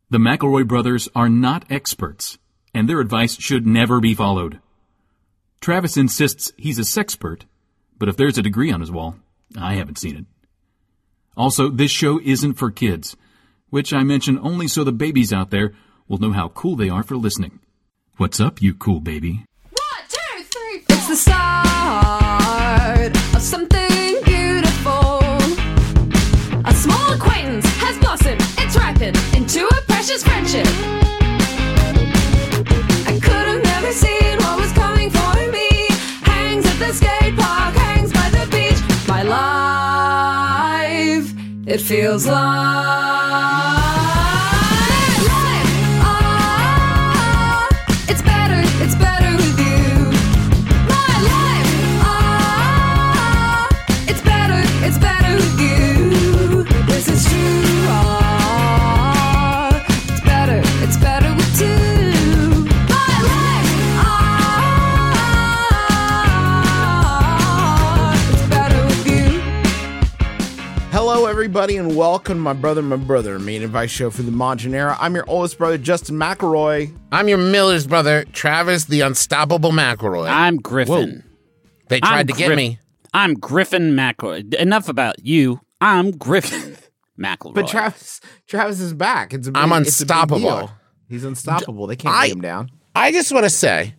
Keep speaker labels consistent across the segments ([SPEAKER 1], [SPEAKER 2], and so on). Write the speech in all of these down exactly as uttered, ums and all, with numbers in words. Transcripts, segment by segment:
[SPEAKER 1] The McElroy brothers are not experts, and their advice should never be followed. Travis insists he's a sexpert, but if there's a degree on his wall, I haven't seen it. Also, this show isn't for kids, which I mention only so the babies out there will know how cool they are for listening. What's up, you cool baby?
[SPEAKER 2] One, two, three, four. It's the start of something beautiful. A small acquaintance has blossomed, it's ripened into a precious friendship. I could have never seen what was coming for me. Hangs at the skate park, hangs by the beach. My life, it feels like
[SPEAKER 3] everybody, and welcome, my brother, my brother, main advice show for the modern era. I'm your oldest brother, Justin McElroy.
[SPEAKER 4] I'm your Miller's brother, Travis, the unstoppable McElroy.
[SPEAKER 5] I'm Griffin.
[SPEAKER 4] Whoa. They tried
[SPEAKER 5] I'm
[SPEAKER 4] to
[SPEAKER 5] Griff-
[SPEAKER 4] get me.
[SPEAKER 5] I'm Griffin McElroy. Enough about you. I'm Griffin McElroy.
[SPEAKER 3] But Travis, Travis is back. It's a big,
[SPEAKER 4] I'm
[SPEAKER 3] it's a big
[SPEAKER 4] unstoppable.
[SPEAKER 3] deal. He's unstoppable. They can't
[SPEAKER 4] I,
[SPEAKER 3] get him down.
[SPEAKER 4] I just want to say,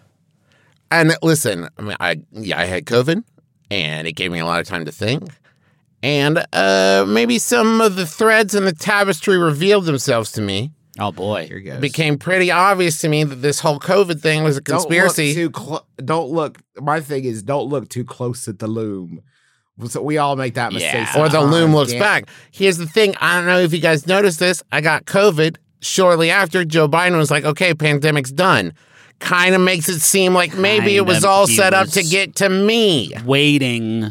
[SPEAKER 4] and listen, I mean, I yeah, I had COVID, and it gave me a lot of time to think. And uh, maybe some of the threads in the tapestry revealed themselves to me.
[SPEAKER 5] Oh, boy.
[SPEAKER 3] Here
[SPEAKER 4] It
[SPEAKER 3] goes.
[SPEAKER 4] became pretty obvious to me that this whole COVID thing was a conspiracy.
[SPEAKER 3] Don't look, too clo- don't look. My thing is, don't look too close at the loom. So we all make that mistake.
[SPEAKER 5] Yeah.
[SPEAKER 4] Or the
[SPEAKER 3] sometimes.
[SPEAKER 4] loom looks
[SPEAKER 3] Can't-
[SPEAKER 4] back. Here's the thing. I don't know if you guys noticed this. I got COVID. Shortly after, Joe Biden was like, okay, pandemic's done. Kind of makes it seem like maybe
[SPEAKER 5] Kind
[SPEAKER 4] it was
[SPEAKER 5] of.
[SPEAKER 4] all
[SPEAKER 5] He
[SPEAKER 4] set up
[SPEAKER 5] was
[SPEAKER 4] to get to me.
[SPEAKER 5] Waiting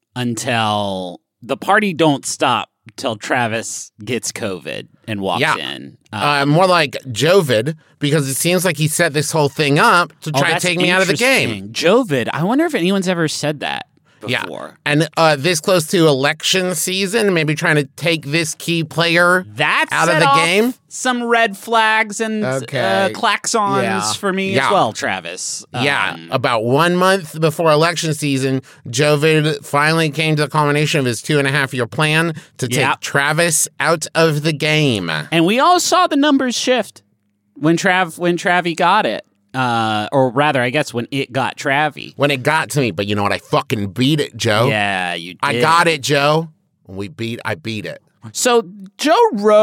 [SPEAKER 5] until the party don't stop till Travis gets COVID and walks
[SPEAKER 4] Yeah.
[SPEAKER 5] in.
[SPEAKER 4] Uh, more like Jovid, because it seems like he set this whole thing up to
[SPEAKER 5] oh,
[SPEAKER 4] try to
[SPEAKER 5] that's
[SPEAKER 4] take me out of the game.
[SPEAKER 5] interesting. Jovid. I wonder if anyone's ever said that before.
[SPEAKER 4] Yeah. And uh, this close to election season, maybe trying to take this key player
[SPEAKER 5] That's
[SPEAKER 4] out of
[SPEAKER 5] set
[SPEAKER 4] the
[SPEAKER 5] off
[SPEAKER 4] game.
[SPEAKER 5] some red flags and
[SPEAKER 3] Okay.
[SPEAKER 5] uh, klaxons
[SPEAKER 3] Yeah.
[SPEAKER 5] for me
[SPEAKER 4] Yeah.
[SPEAKER 5] as well, Travis.
[SPEAKER 4] Yeah,
[SPEAKER 5] Um,
[SPEAKER 4] about one month before election season, Jovid finally came to the culmination of his two and a half year plan to take
[SPEAKER 5] Yep.
[SPEAKER 4] Travis out of the game.
[SPEAKER 5] And we all saw the numbers shift when Trav when Travie got it. Uh, or rather, I guess when it got Travie.
[SPEAKER 4] When it got to me, but you know what? I fucking beat it, Joe.
[SPEAKER 5] Yeah, you did.
[SPEAKER 4] I got it, Joe. When we beat, I beat it.
[SPEAKER 5] So Joe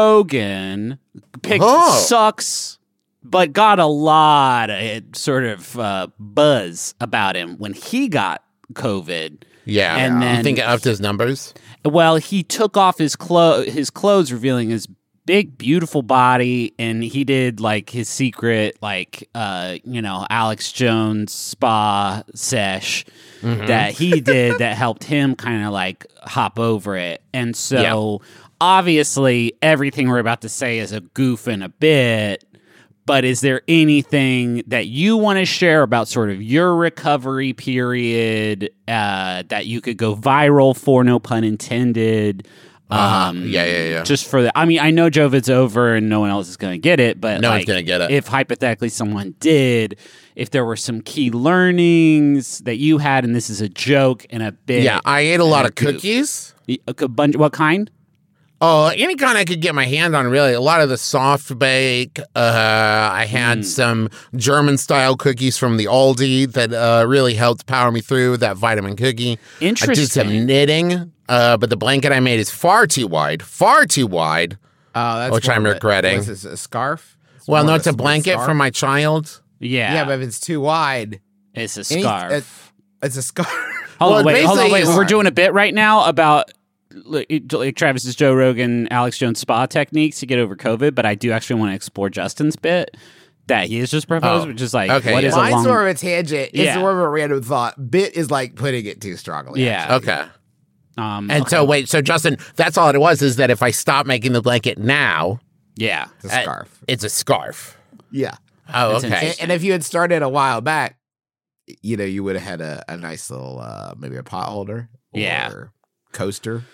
[SPEAKER 5] Rogan picked
[SPEAKER 4] Oh.
[SPEAKER 5] sucks, but got a lot of sort of uh, buzz about him when he got COVID.
[SPEAKER 4] Yeah.
[SPEAKER 5] And then-
[SPEAKER 4] you think it upped his numbers?
[SPEAKER 5] Well, he took off his clo- his clothes, revealing his big, beautiful body, and he did like his secret, like uh, you know, Alex Jones spa sesh
[SPEAKER 4] Mm-hmm.
[SPEAKER 5] that he did that helped him kind of like hop over it. And so, obviously, everything we're about to say is a goof and a bit. But is there anything that you want to share about sort of your recovery period uh, that you could go viral for, no pun intended?
[SPEAKER 4] Uh-huh.
[SPEAKER 5] Um,
[SPEAKER 4] Yeah, yeah, yeah.
[SPEAKER 5] Just for the, I mean, I know Jovid's over and no one else is going to get it, but
[SPEAKER 4] No one's
[SPEAKER 5] like,
[SPEAKER 4] gonna get it.
[SPEAKER 5] If hypothetically someone did, if there were some key learnings that you had, and this is a joke and a bit,
[SPEAKER 4] Yeah, I ate a lot of
[SPEAKER 5] goof.
[SPEAKER 4] cookies.
[SPEAKER 5] a, a bunch. What kind?
[SPEAKER 4] Oh, any kind I could get my hand on, really. A lot of the soft bake. Uh, I had
[SPEAKER 5] Mm.
[SPEAKER 4] some German style cookies from the Aldi that uh, really helped power me through that vitamin cookie. I did some
[SPEAKER 5] Interesting.
[SPEAKER 4] knitting, uh, but the blanket I made is far too wide, far too wide.
[SPEAKER 3] Oh, that's
[SPEAKER 4] Which
[SPEAKER 3] more
[SPEAKER 4] I'm
[SPEAKER 3] of a-
[SPEAKER 4] regretting.
[SPEAKER 3] What's this, a scarf?
[SPEAKER 4] Well,
[SPEAKER 3] more
[SPEAKER 4] no,
[SPEAKER 3] of
[SPEAKER 4] it's a
[SPEAKER 3] small
[SPEAKER 4] blanket
[SPEAKER 3] scarf?
[SPEAKER 4] for my child.
[SPEAKER 5] Yeah,
[SPEAKER 3] Yeah, but if it's too wide,
[SPEAKER 5] it's a
[SPEAKER 3] any-
[SPEAKER 5] scarf.
[SPEAKER 3] it- it's a scarf.
[SPEAKER 5] Hold
[SPEAKER 4] Well,
[SPEAKER 5] on, wait, hold on,
[SPEAKER 4] basically
[SPEAKER 5] wait.
[SPEAKER 4] it's-
[SPEAKER 5] We're doing a bit right now about like, like Travis's Joe Rogan, Alex Jones spa techniques to get over COVID, but I do actually want to explore Justin's bit that he has just proposed,
[SPEAKER 4] Oh,
[SPEAKER 5] which is like,
[SPEAKER 4] okay,
[SPEAKER 5] what
[SPEAKER 4] yeah.
[SPEAKER 5] is a
[SPEAKER 3] Mine's
[SPEAKER 5] long...
[SPEAKER 3] more of a tangent. It's
[SPEAKER 5] Yeah.
[SPEAKER 3] more of a random thought. Bit is like putting it too strongly.
[SPEAKER 5] Yeah.
[SPEAKER 3] actually.
[SPEAKER 4] Okay.
[SPEAKER 5] Um,
[SPEAKER 4] And
[SPEAKER 5] okay.
[SPEAKER 4] so, wait, so Justin, that's all it was, is that if I stop making the blanket now,
[SPEAKER 5] yeah.
[SPEAKER 3] It's a
[SPEAKER 4] uh,
[SPEAKER 3] scarf.
[SPEAKER 4] it's a scarf.
[SPEAKER 3] Yeah.
[SPEAKER 4] Oh,
[SPEAKER 5] That's
[SPEAKER 4] okay.
[SPEAKER 3] And, and if you had started a while back, you know, you would have had a, a nice little, uh, maybe a pot holder. Or
[SPEAKER 5] Yeah.
[SPEAKER 3] coaster.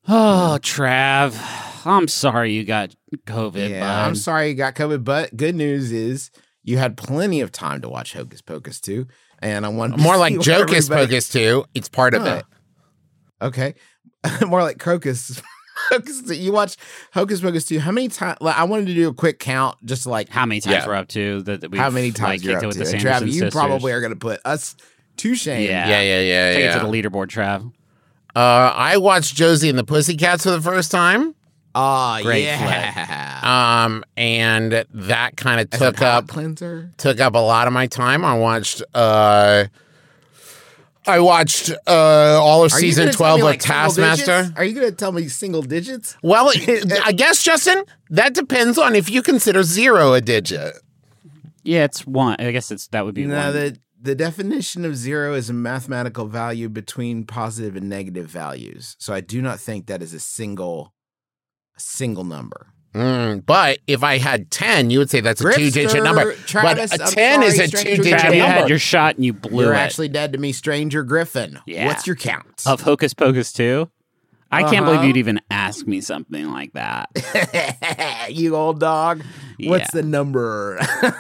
[SPEAKER 5] Oh, Trav, I'm sorry you got COVID.
[SPEAKER 3] Yeah,
[SPEAKER 5] bud.
[SPEAKER 3] I'm sorry you got COVID, but good news is you had plenty of time to watch Hocus Pocus two, and I want
[SPEAKER 4] More like Jocus Pocus two. It's part of
[SPEAKER 3] Huh.
[SPEAKER 4] it.
[SPEAKER 3] Okay, more like Crocus. Hocus, you watch Hocus Pocus two. How many times? Like, I wanted to do a quick count, just to like
[SPEAKER 5] How many times
[SPEAKER 4] Yeah.
[SPEAKER 5] we're up to that, that we
[SPEAKER 3] how many times
[SPEAKER 5] like,
[SPEAKER 3] you're
[SPEAKER 5] kicked
[SPEAKER 3] up
[SPEAKER 5] it with
[SPEAKER 3] to.
[SPEAKER 5] the
[SPEAKER 3] And
[SPEAKER 5] Sanderson
[SPEAKER 3] Trav, you
[SPEAKER 5] sisters.
[SPEAKER 3] probably are going to put us to shame.
[SPEAKER 5] Yeah.
[SPEAKER 4] Yeah, yeah, yeah,
[SPEAKER 5] Take
[SPEAKER 4] yeah.
[SPEAKER 5] it to the leaderboard, Trav.
[SPEAKER 4] Uh, I watched Josie and the Pussycats for the first time.
[SPEAKER 3] Oh,
[SPEAKER 5] Great
[SPEAKER 3] yeah.
[SPEAKER 4] Um, and that kind of
[SPEAKER 3] As a
[SPEAKER 4] took
[SPEAKER 3] palate
[SPEAKER 4] up
[SPEAKER 3] cleanser.
[SPEAKER 4] took up a lot of my time. I watched uh I watched uh all of
[SPEAKER 3] Are you
[SPEAKER 4] season
[SPEAKER 3] gonna tell
[SPEAKER 4] twelve
[SPEAKER 3] me,
[SPEAKER 4] of
[SPEAKER 3] like, single
[SPEAKER 4] Taskmaster.
[SPEAKER 3] digits? Are you going to tell me single digits?
[SPEAKER 4] Well, I guess, Justin, that depends on if you consider zero a digit.
[SPEAKER 5] Yeah, it's one. I guess it's that would be
[SPEAKER 3] No,
[SPEAKER 5] one.
[SPEAKER 3] the the definition of zero is a mathematical value between positive and negative values. So I do not think that is a single a single number.
[SPEAKER 4] Mm, but if I had ten, you would say that's a two-digit
[SPEAKER 3] Gripster,
[SPEAKER 4] number.
[SPEAKER 3] Travis,
[SPEAKER 4] but a
[SPEAKER 3] I'm
[SPEAKER 4] ten is
[SPEAKER 3] sorry,
[SPEAKER 4] a
[SPEAKER 3] stranger
[SPEAKER 4] two-digit
[SPEAKER 5] Trav, you
[SPEAKER 3] number.
[SPEAKER 5] had your shot and you blew
[SPEAKER 3] You're
[SPEAKER 5] it.
[SPEAKER 3] actually dead to me, Stranger Griffin.
[SPEAKER 5] Yeah.
[SPEAKER 3] What's your count?
[SPEAKER 5] Of Hocus Pocus two? I can't believe
[SPEAKER 3] Uh-huh.
[SPEAKER 5] you'd even ask me something like that.
[SPEAKER 3] You old dog. What's
[SPEAKER 5] Yeah.
[SPEAKER 3] the number?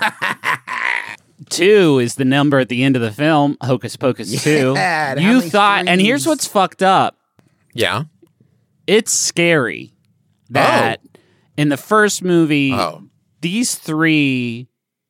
[SPEAKER 5] Two is the number at the end of the film, Hocus Pocus two.
[SPEAKER 3] Yeah, and how
[SPEAKER 5] You
[SPEAKER 3] many
[SPEAKER 5] thought, and here's
[SPEAKER 3] threes?
[SPEAKER 5] what's fucked up.
[SPEAKER 4] Yeah.
[SPEAKER 5] It's scary that in the first movie,
[SPEAKER 4] Oh.
[SPEAKER 5] these three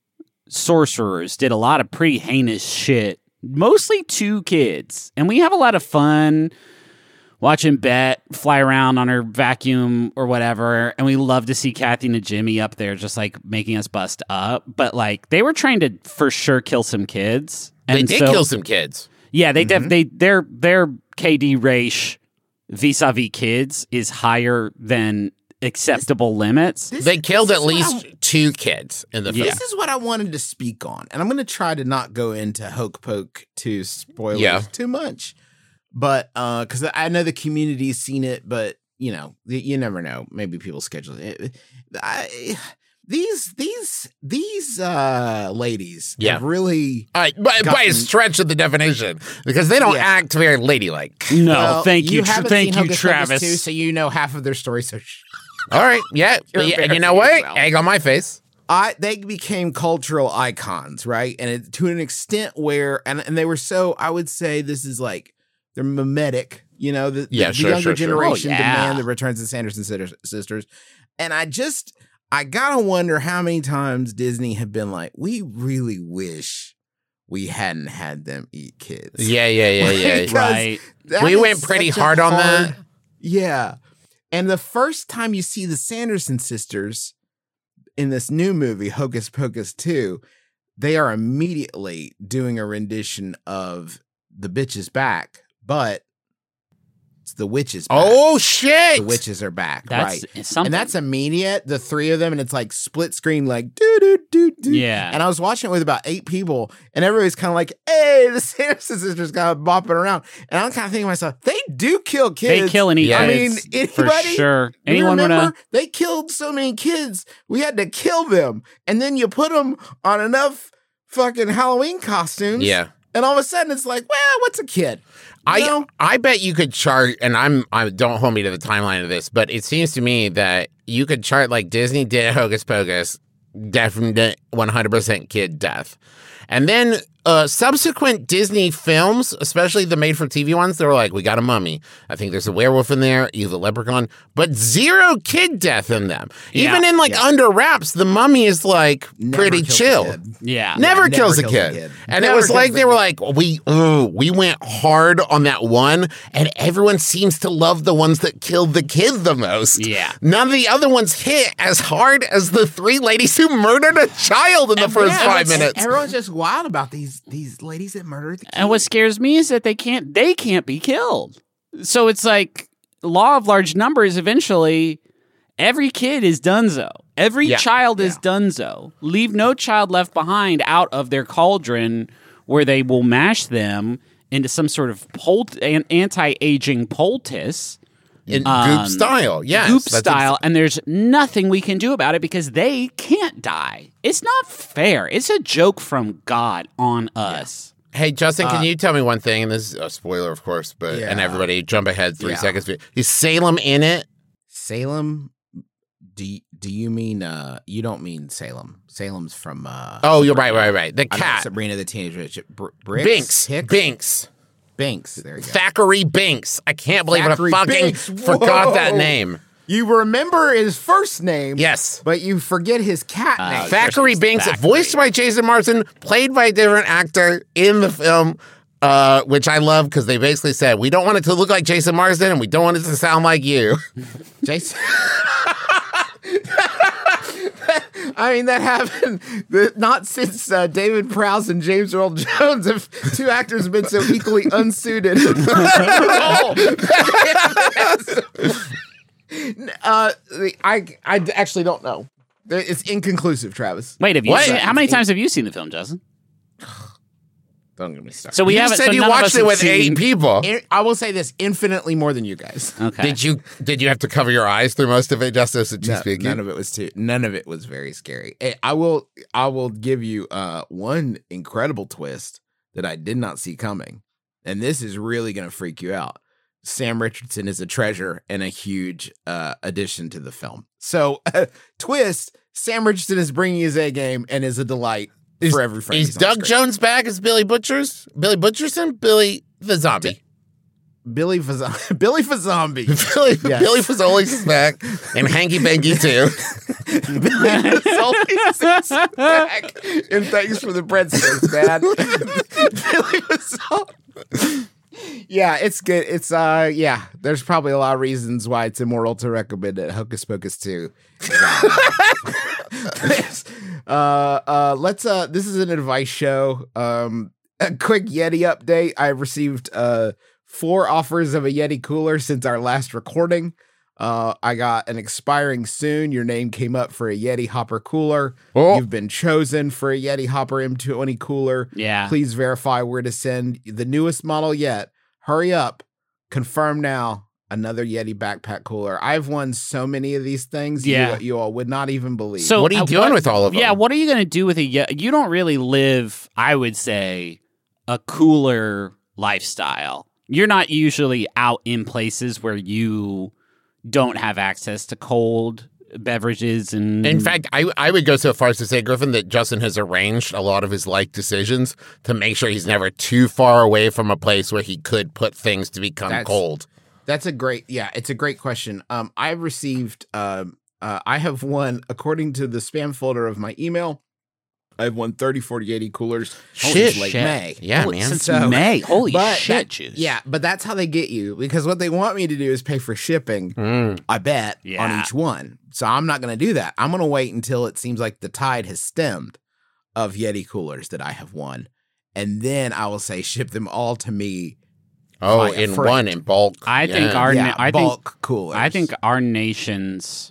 [SPEAKER 5] sorcerers did a lot of pretty heinous shit, mostly to kids. And we have a lot of fun watching Bet fly around on her vacuum or whatever. And we love to see Kathy and Jimmy up there just like making us bust up. But like they were trying to for sure kill some kids. And
[SPEAKER 4] They did
[SPEAKER 5] so-
[SPEAKER 4] kill some kids.
[SPEAKER 5] Yeah, they def- they their their K D ratio vis-a-vis kids is higher than acceptable limits.
[SPEAKER 3] This-
[SPEAKER 4] They killed
[SPEAKER 3] this
[SPEAKER 4] at
[SPEAKER 3] is what
[SPEAKER 4] least
[SPEAKER 3] I-
[SPEAKER 4] two kids in the film.
[SPEAKER 3] This is what I wanted to speak on, and I'm going to try to not go into Hoke Poke two spoilers
[SPEAKER 4] Yeah.
[SPEAKER 3] too much, but because I know the community's seen it, but you know, y- you never know. Maybe people schedule it. I, these these these uh, ladies
[SPEAKER 4] Yeah.
[SPEAKER 3] have really.
[SPEAKER 4] Uh, by, by a
[SPEAKER 3] Gotten-
[SPEAKER 4] stretch of the definition, because they don't
[SPEAKER 3] Yeah.
[SPEAKER 4] act very ladylike.
[SPEAKER 5] No,
[SPEAKER 3] Well,
[SPEAKER 5] thank you, Tr-
[SPEAKER 3] haven't
[SPEAKER 5] thank
[SPEAKER 3] seen
[SPEAKER 5] you,
[SPEAKER 3] Hocus Pocus
[SPEAKER 5] Travis.
[SPEAKER 3] two, so you know half of their story. So. Sh-
[SPEAKER 4] All right, yeah,
[SPEAKER 3] You're
[SPEAKER 4] yeah, and you
[SPEAKER 3] embarrassing
[SPEAKER 4] know what?
[SPEAKER 3] yourself.
[SPEAKER 4] Egg on my face.
[SPEAKER 3] I they became cultural icons, right? And it, to an extent where, and, and they were so, I would say this is like, they're mimetic, you know, the,
[SPEAKER 4] Yeah,
[SPEAKER 3] the,
[SPEAKER 4] sure,
[SPEAKER 3] the younger
[SPEAKER 4] sure, sure.
[SPEAKER 3] generation
[SPEAKER 5] Oh, yeah.
[SPEAKER 3] demand the returns of the Sanderson sisters- sisters. And I just, I gotta wonder how many times Disney have been like, we really wish we hadn't had them eat kids.
[SPEAKER 4] Yeah, yeah, yeah, yeah.
[SPEAKER 3] Because
[SPEAKER 5] Right.
[SPEAKER 3] that
[SPEAKER 4] We
[SPEAKER 3] is
[SPEAKER 4] went pretty
[SPEAKER 3] such a
[SPEAKER 4] hard on that.
[SPEAKER 3] hard- Yeah. And the first time you see the Sanderson sisters in this new movie, Hocus Pocus two, they are immediately doing a rendition of The Bitch is Back, but it's The Witch is Back.
[SPEAKER 4] Oh shit!
[SPEAKER 3] The witches are back,
[SPEAKER 5] That's
[SPEAKER 3] right?
[SPEAKER 5] something.
[SPEAKER 3] And that's immediate, the three of them, and it's like split screen, like do do do do.
[SPEAKER 5] Yeah.
[SPEAKER 3] And I was watching it with about eight people, and everybody's kind of like, "Hey, the Sanderson sisters kind of bopping around," and I'm kind of thinking to myself, "They do kill kids.
[SPEAKER 5] they kill and eat
[SPEAKER 4] Yeah.
[SPEAKER 3] I mean,
[SPEAKER 5] kids, for
[SPEAKER 3] anybody?
[SPEAKER 5] sure.
[SPEAKER 3] Do you
[SPEAKER 5] Anyone
[SPEAKER 3] remember?
[SPEAKER 5] wanna?
[SPEAKER 3] They killed so many kids, we had to kill them, and then you put them on enough fucking Halloween costumes,
[SPEAKER 4] Yeah.
[SPEAKER 3] and all of a sudden it's like, well, what's a kid? You
[SPEAKER 4] I
[SPEAKER 3] know?
[SPEAKER 4] I bet you could chart, and I'm I don't hold me to the timeline of this, but it seems to me that you could chart like Disney did Hocus Pocus, definite one hundred percent kid death, and then uh, subsequent Disney films, especially the made-for-T V ones, they were like, we got a mummy. I think there's a werewolf in there, you have a leprechaun, but zero kid death in them.
[SPEAKER 5] Yeah.
[SPEAKER 4] Even in like
[SPEAKER 3] Yeah.
[SPEAKER 4] Under Wraps, the mummy is like
[SPEAKER 3] Never
[SPEAKER 4] pretty
[SPEAKER 3] kills a
[SPEAKER 4] chill.
[SPEAKER 3] kid.
[SPEAKER 5] Yeah.
[SPEAKER 4] Never
[SPEAKER 3] never
[SPEAKER 4] kills a
[SPEAKER 3] kills a
[SPEAKER 4] kid.
[SPEAKER 3] kid.
[SPEAKER 4] And
[SPEAKER 3] Never
[SPEAKER 4] it was
[SPEAKER 3] kills
[SPEAKER 4] like
[SPEAKER 3] a
[SPEAKER 4] they were
[SPEAKER 3] kid.
[SPEAKER 4] like, we ooh, we went hard on that one, and everyone seems to love the ones that killed the kid the most.
[SPEAKER 5] Yeah.
[SPEAKER 4] None of the other ones hit as hard as the three ladies who murdered a child in the first
[SPEAKER 3] Yeah,
[SPEAKER 4] five
[SPEAKER 3] it's-
[SPEAKER 4] minutes.
[SPEAKER 3] Everyone's just wild about these these ladies that murdered the kid.
[SPEAKER 5] And what scares me is that they can't they can't be killed. So it's like law of large numbers. Eventually, every kid is donezo. Every
[SPEAKER 4] Yeah.
[SPEAKER 5] child is donezo. Leave no child left behind out of their cauldron where they will mash them into some sort of poult- an anti-aging poultice.
[SPEAKER 4] In
[SPEAKER 5] Um,
[SPEAKER 4] goop style, yes.
[SPEAKER 5] goop
[SPEAKER 4] that's
[SPEAKER 5] style,
[SPEAKER 4] ex-
[SPEAKER 5] and there's nothing we can do about it because they can't die. It's not fair. It's a joke from God on us.
[SPEAKER 4] Hey, Justin, can
[SPEAKER 3] Uh,
[SPEAKER 4] you tell me one thing? And this is a spoiler, of course, but
[SPEAKER 3] Yeah.
[SPEAKER 4] and everybody jump ahead three
[SPEAKER 3] Yeah.
[SPEAKER 4] seconds. Is Salem in it?
[SPEAKER 3] Salem? Do you, do you mean uh you don't mean Salem? Salem's from uh
[SPEAKER 4] Oh, you're right, right, right. The
[SPEAKER 3] I know,
[SPEAKER 4] cat.
[SPEAKER 3] Sabrina the Teenage Witch. Br- Bricks?
[SPEAKER 4] Binks.
[SPEAKER 3] Hicks?
[SPEAKER 4] Binks.
[SPEAKER 3] Binks. There you go.
[SPEAKER 4] Thackeray Binks. I can't believe
[SPEAKER 3] Thackeray
[SPEAKER 4] I fucking
[SPEAKER 3] Binks.
[SPEAKER 4] forgot that
[SPEAKER 3] Whoa.
[SPEAKER 4] name.
[SPEAKER 3] You remember his first name,
[SPEAKER 4] Yes.
[SPEAKER 3] but you forget his cat
[SPEAKER 5] Uh,
[SPEAKER 3] name.
[SPEAKER 4] Thackeray
[SPEAKER 5] It's
[SPEAKER 4] Binks,
[SPEAKER 5] Thackeray.
[SPEAKER 4] voiced by Jason Marsden, played by a different actor in the film, uh, which I love because they basically said, we don't want it to look like Jason Marsden and we don't want it to sound like you.
[SPEAKER 3] Jason. I mean, that happened the, not since uh, David Prowse and James Earl Jones have two actors been so equally unsuited. uh, I, I actually don't know. It's inconclusive, Travis.
[SPEAKER 5] Wait, have you
[SPEAKER 4] What?
[SPEAKER 5] seen, how many times have you seen the film, Justin?
[SPEAKER 3] Don't get me started.
[SPEAKER 5] So we
[SPEAKER 4] you
[SPEAKER 5] haven't.
[SPEAKER 4] said
[SPEAKER 5] so
[SPEAKER 4] you
[SPEAKER 5] none of us
[SPEAKER 4] watched it
[SPEAKER 5] have
[SPEAKER 4] with
[SPEAKER 5] seen-
[SPEAKER 4] eight people.
[SPEAKER 3] In- I will say this infinitely more than you guys.
[SPEAKER 5] Okay.
[SPEAKER 4] Did you did you have to cover your eyes through most of it, Justice? Did you
[SPEAKER 3] No,
[SPEAKER 4] speak?
[SPEAKER 3] none of it was too. None of it was very scary. Eh, I will. I will give you uh one incredible twist that I did not see coming, and this is really going to freak you out. Sam Richardson is a treasure and a huge uh addition to the film. So, twist: Sam Richardson is bringing his A game and is a delight
[SPEAKER 4] Is,
[SPEAKER 3] for every friend.
[SPEAKER 4] is
[SPEAKER 3] he's on
[SPEAKER 4] Doug
[SPEAKER 3] screen.
[SPEAKER 4] Jones back as Billy Butchers? Billy Butcherson? Billy the zombie.
[SPEAKER 3] Billy Faz- Billy Fazzombie.
[SPEAKER 4] Billy,
[SPEAKER 3] Yes.
[SPEAKER 4] Billy Fazoli's back, and Hanky Panky too.
[SPEAKER 3] Billy Fazoli's back. And thanks for the breadsticks, man. Billy Fazoli. Yeah, it's good. It's uh, yeah. There's probably a lot of reasons why it's immoral to recommend it. Hocus Pocus two. uh, uh, let's uh, this is an advice show. Um, a quick Yeti update. I received uh four offers of a Yeti cooler since our last recording. Uh, I got an expiring soon. Your name came up for a Yeti Hopper cooler.
[SPEAKER 4] Oh.
[SPEAKER 3] You've been chosen for a Yeti Hopper M twenty cooler.
[SPEAKER 5] Yeah.
[SPEAKER 3] Please verify where to send the newest model yet. Hurry up. Confirm now. Another Yeti backpack cooler. I've won so many of these things.
[SPEAKER 5] Yeah.
[SPEAKER 3] You, you all would not even believe.
[SPEAKER 5] So
[SPEAKER 4] What are you
[SPEAKER 5] uh,
[SPEAKER 4] doing with all of them?
[SPEAKER 5] Yeah, what are you going to do with a? Ye- You don't really live, I would say, a cooler lifestyle. You're not usually out in places where you don't have access to cold beverages and.
[SPEAKER 4] In fact, I I would go so far as to say, Griffin, that Justin has arranged a lot of his life decisions to make sure he's never too far away from a place where he could put things to become
[SPEAKER 3] That's-
[SPEAKER 4] cold.
[SPEAKER 3] That's a great, yeah, it's a great question. Um, I've received, um, uh, I have won, according to the spam folder of my email, I've won thirty, forty, eighty coolers
[SPEAKER 4] Shit,
[SPEAKER 3] since late
[SPEAKER 5] shit.
[SPEAKER 3] May.
[SPEAKER 4] Yeah,
[SPEAKER 5] Holy-
[SPEAKER 4] man.
[SPEAKER 5] Since
[SPEAKER 3] So-
[SPEAKER 5] May. Holy
[SPEAKER 3] But
[SPEAKER 5] shit,
[SPEAKER 3] that-
[SPEAKER 5] juice.
[SPEAKER 3] Yeah, but that's how they get you because what they want me to do is pay for shipping,
[SPEAKER 4] Mm.
[SPEAKER 3] I bet, on
[SPEAKER 5] Yeah.
[SPEAKER 3] each one. So I'm not going to do that. I'm going to wait until it seems like the tide has stemmed of Yeti coolers that I have won. And then I will say ship them all to me.
[SPEAKER 4] Oh,
[SPEAKER 3] Via
[SPEAKER 4] in
[SPEAKER 3] freight.
[SPEAKER 4] one, in bulk.
[SPEAKER 5] I think
[SPEAKER 4] Yeah.
[SPEAKER 5] our
[SPEAKER 3] yeah,
[SPEAKER 5] na- I think
[SPEAKER 3] bulk coolers.
[SPEAKER 5] I think our nation's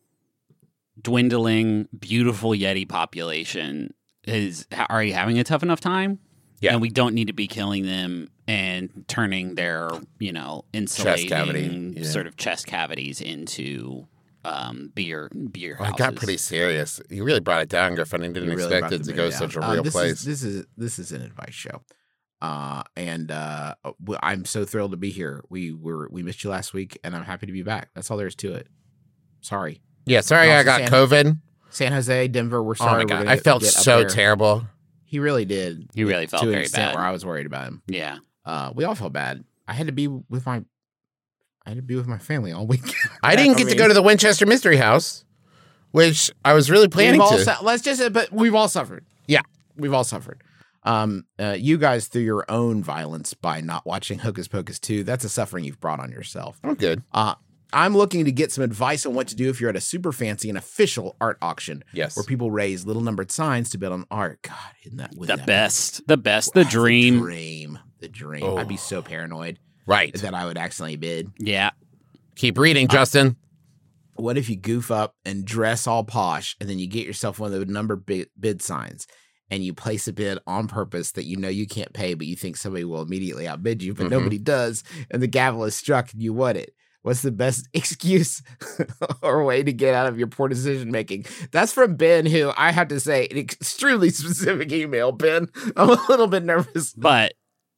[SPEAKER 5] dwindling, beautiful Yeti population is are you having a tough enough time?
[SPEAKER 4] Yeah.
[SPEAKER 5] And we don't need to be killing them and turning their, you know, insulating
[SPEAKER 4] cavity, yeah.
[SPEAKER 5] sort of chest cavities into um, beer beer
[SPEAKER 4] Oh,
[SPEAKER 5] houses.
[SPEAKER 4] it got pretty serious. You really brought it down, Griffin. I didn't
[SPEAKER 3] You really
[SPEAKER 4] expect
[SPEAKER 3] brought
[SPEAKER 4] it
[SPEAKER 3] the
[SPEAKER 4] to go
[SPEAKER 3] mood
[SPEAKER 4] to
[SPEAKER 3] down.
[SPEAKER 4] such a
[SPEAKER 3] Uh,
[SPEAKER 4] real
[SPEAKER 3] this
[SPEAKER 4] place.
[SPEAKER 3] Is, this is this is an advice show, uh, and uh, w- I'm so thrilled to be here. We were we missed you last week, and I'm happy to be back. That's all there is to it. Sorry,
[SPEAKER 4] yeah, sorry I
[SPEAKER 3] Also
[SPEAKER 4] got
[SPEAKER 3] San-
[SPEAKER 4] COVID.
[SPEAKER 3] San Jose, Denver. We're
[SPEAKER 4] Oh
[SPEAKER 3] sorry.
[SPEAKER 4] my
[SPEAKER 3] we're
[SPEAKER 4] god,
[SPEAKER 3] gonna
[SPEAKER 4] I felt
[SPEAKER 3] get up
[SPEAKER 4] so
[SPEAKER 3] there.
[SPEAKER 4] terrible.
[SPEAKER 3] He really did.
[SPEAKER 5] He really felt
[SPEAKER 3] to an
[SPEAKER 5] very
[SPEAKER 3] extent
[SPEAKER 5] bad.
[SPEAKER 3] where I was worried about him.
[SPEAKER 5] Yeah.
[SPEAKER 3] Uh, we all felt bad. I had to be with my, I had to be with my family all week.
[SPEAKER 4] I didn't get to go to the Winchester Mystery House, which I was really planning
[SPEAKER 3] We've all
[SPEAKER 4] to.
[SPEAKER 3] su- let's just, but we've all suffered.
[SPEAKER 4] Yeah.
[SPEAKER 3] We've all suffered. Um, uh, you guys through your own violence by not watching Hocus Pocus two. That's a suffering you've brought on yourself.
[SPEAKER 4] I'm good.
[SPEAKER 3] Uh, I'm looking to get some advice on what to do if you're at a super fancy and official art auction.
[SPEAKER 4] Yes.
[SPEAKER 3] Where people raise little numbered signs to bid on art. God, isn't that wouldn't
[SPEAKER 5] The
[SPEAKER 3] that be-
[SPEAKER 5] best. The best. The
[SPEAKER 3] Wow,
[SPEAKER 5] dream.
[SPEAKER 3] The dream. The dream.
[SPEAKER 4] Oh.
[SPEAKER 3] I'd be so paranoid
[SPEAKER 4] Right.
[SPEAKER 3] that I would accidentally bid.
[SPEAKER 5] Yeah.
[SPEAKER 4] Keep reading, Justin.
[SPEAKER 3] What if you goof up and dress all posh and then you get yourself one of the number bid, bid signs and you place a bid on purpose that you know you can't pay, but you think somebody will immediately outbid you, but
[SPEAKER 4] Mhm.
[SPEAKER 3] nobody does, and the gavel is struck and you won it. What's the best excuse or way to get out of your poor decision making? That's from Ben, who I have to say, an extremely specific email, Ben. I'm a little bit nervous.
[SPEAKER 5] But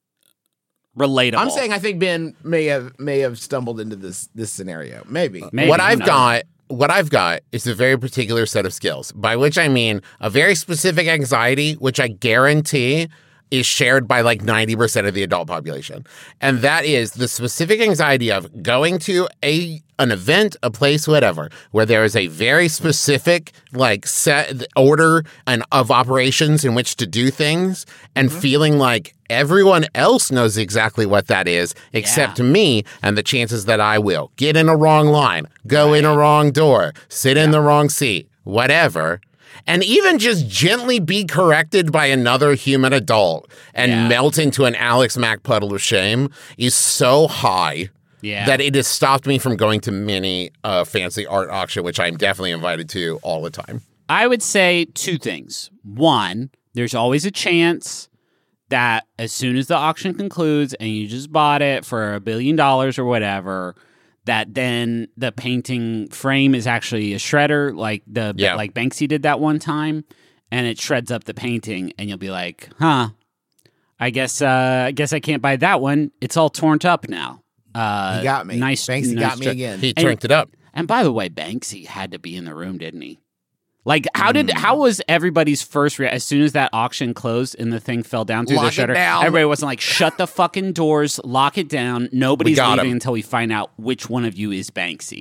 [SPEAKER 5] relatable.
[SPEAKER 3] I'm saying I think Ben may have may have stumbled into this this scenario. Maybe.
[SPEAKER 5] Maybe,
[SPEAKER 4] what
[SPEAKER 5] who
[SPEAKER 4] I've
[SPEAKER 5] knows?
[SPEAKER 4] got, what I've got is a very particular set of skills, by which I mean a very specific anxiety, which I guarantee is shared by like ninety percent of the adult population. And that is the specific anxiety of going to a an event, a place, whatever, where there is a very specific like set order and of operations in which to do things, and mm-hmm. feeling like everyone else knows exactly what that is except
[SPEAKER 5] Yeah.
[SPEAKER 4] me, and the chances that I will get in a wrong line, go
[SPEAKER 5] Right.
[SPEAKER 4] in a wrong door, sit in the wrong seat, whatever. And even just gently be corrected by another human adult and
[SPEAKER 5] Yeah.
[SPEAKER 4] melt into an Alex Mack puddle of shame is so high
[SPEAKER 5] Yeah.
[SPEAKER 4] that it has stopped me from going to many uh, fancy art auction, which I'm definitely invited to all the time.
[SPEAKER 5] I would say two things. One, there's always a chance that as soon as the auction concludes and you just bought it for a billion dollars or whatever, that then the painting frame is actually a shredder, like the
[SPEAKER 4] Yeah.
[SPEAKER 5] like Banksy did that one time, and it shreds up the painting, and you'll be like, "Huh, I guess uh, I guess I can't buy that one. It's all torn up now." Uh,
[SPEAKER 3] He got me.
[SPEAKER 5] Nice,
[SPEAKER 3] Banksy
[SPEAKER 5] nice
[SPEAKER 3] got me
[SPEAKER 5] shred-
[SPEAKER 3] again.
[SPEAKER 4] He
[SPEAKER 5] And-
[SPEAKER 4] turned it up.
[SPEAKER 5] And by the way, Banksy had to be in the room, didn't he? Like, how did how was everybody's first reaction as soon as that auction closed and the thing fell down through
[SPEAKER 3] Lock
[SPEAKER 5] the
[SPEAKER 3] it
[SPEAKER 5] shutter?
[SPEAKER 3] down.
[SPEAKER 5] Everybody wasn't like, "Shut the fucking doors, lock it down. Nobody's
[SPEAKER 4] got
[SPEAKER 5] leaving
[SPEAKER 4] him.
[SPEAKER 5] until we find out which one of you is Banksy."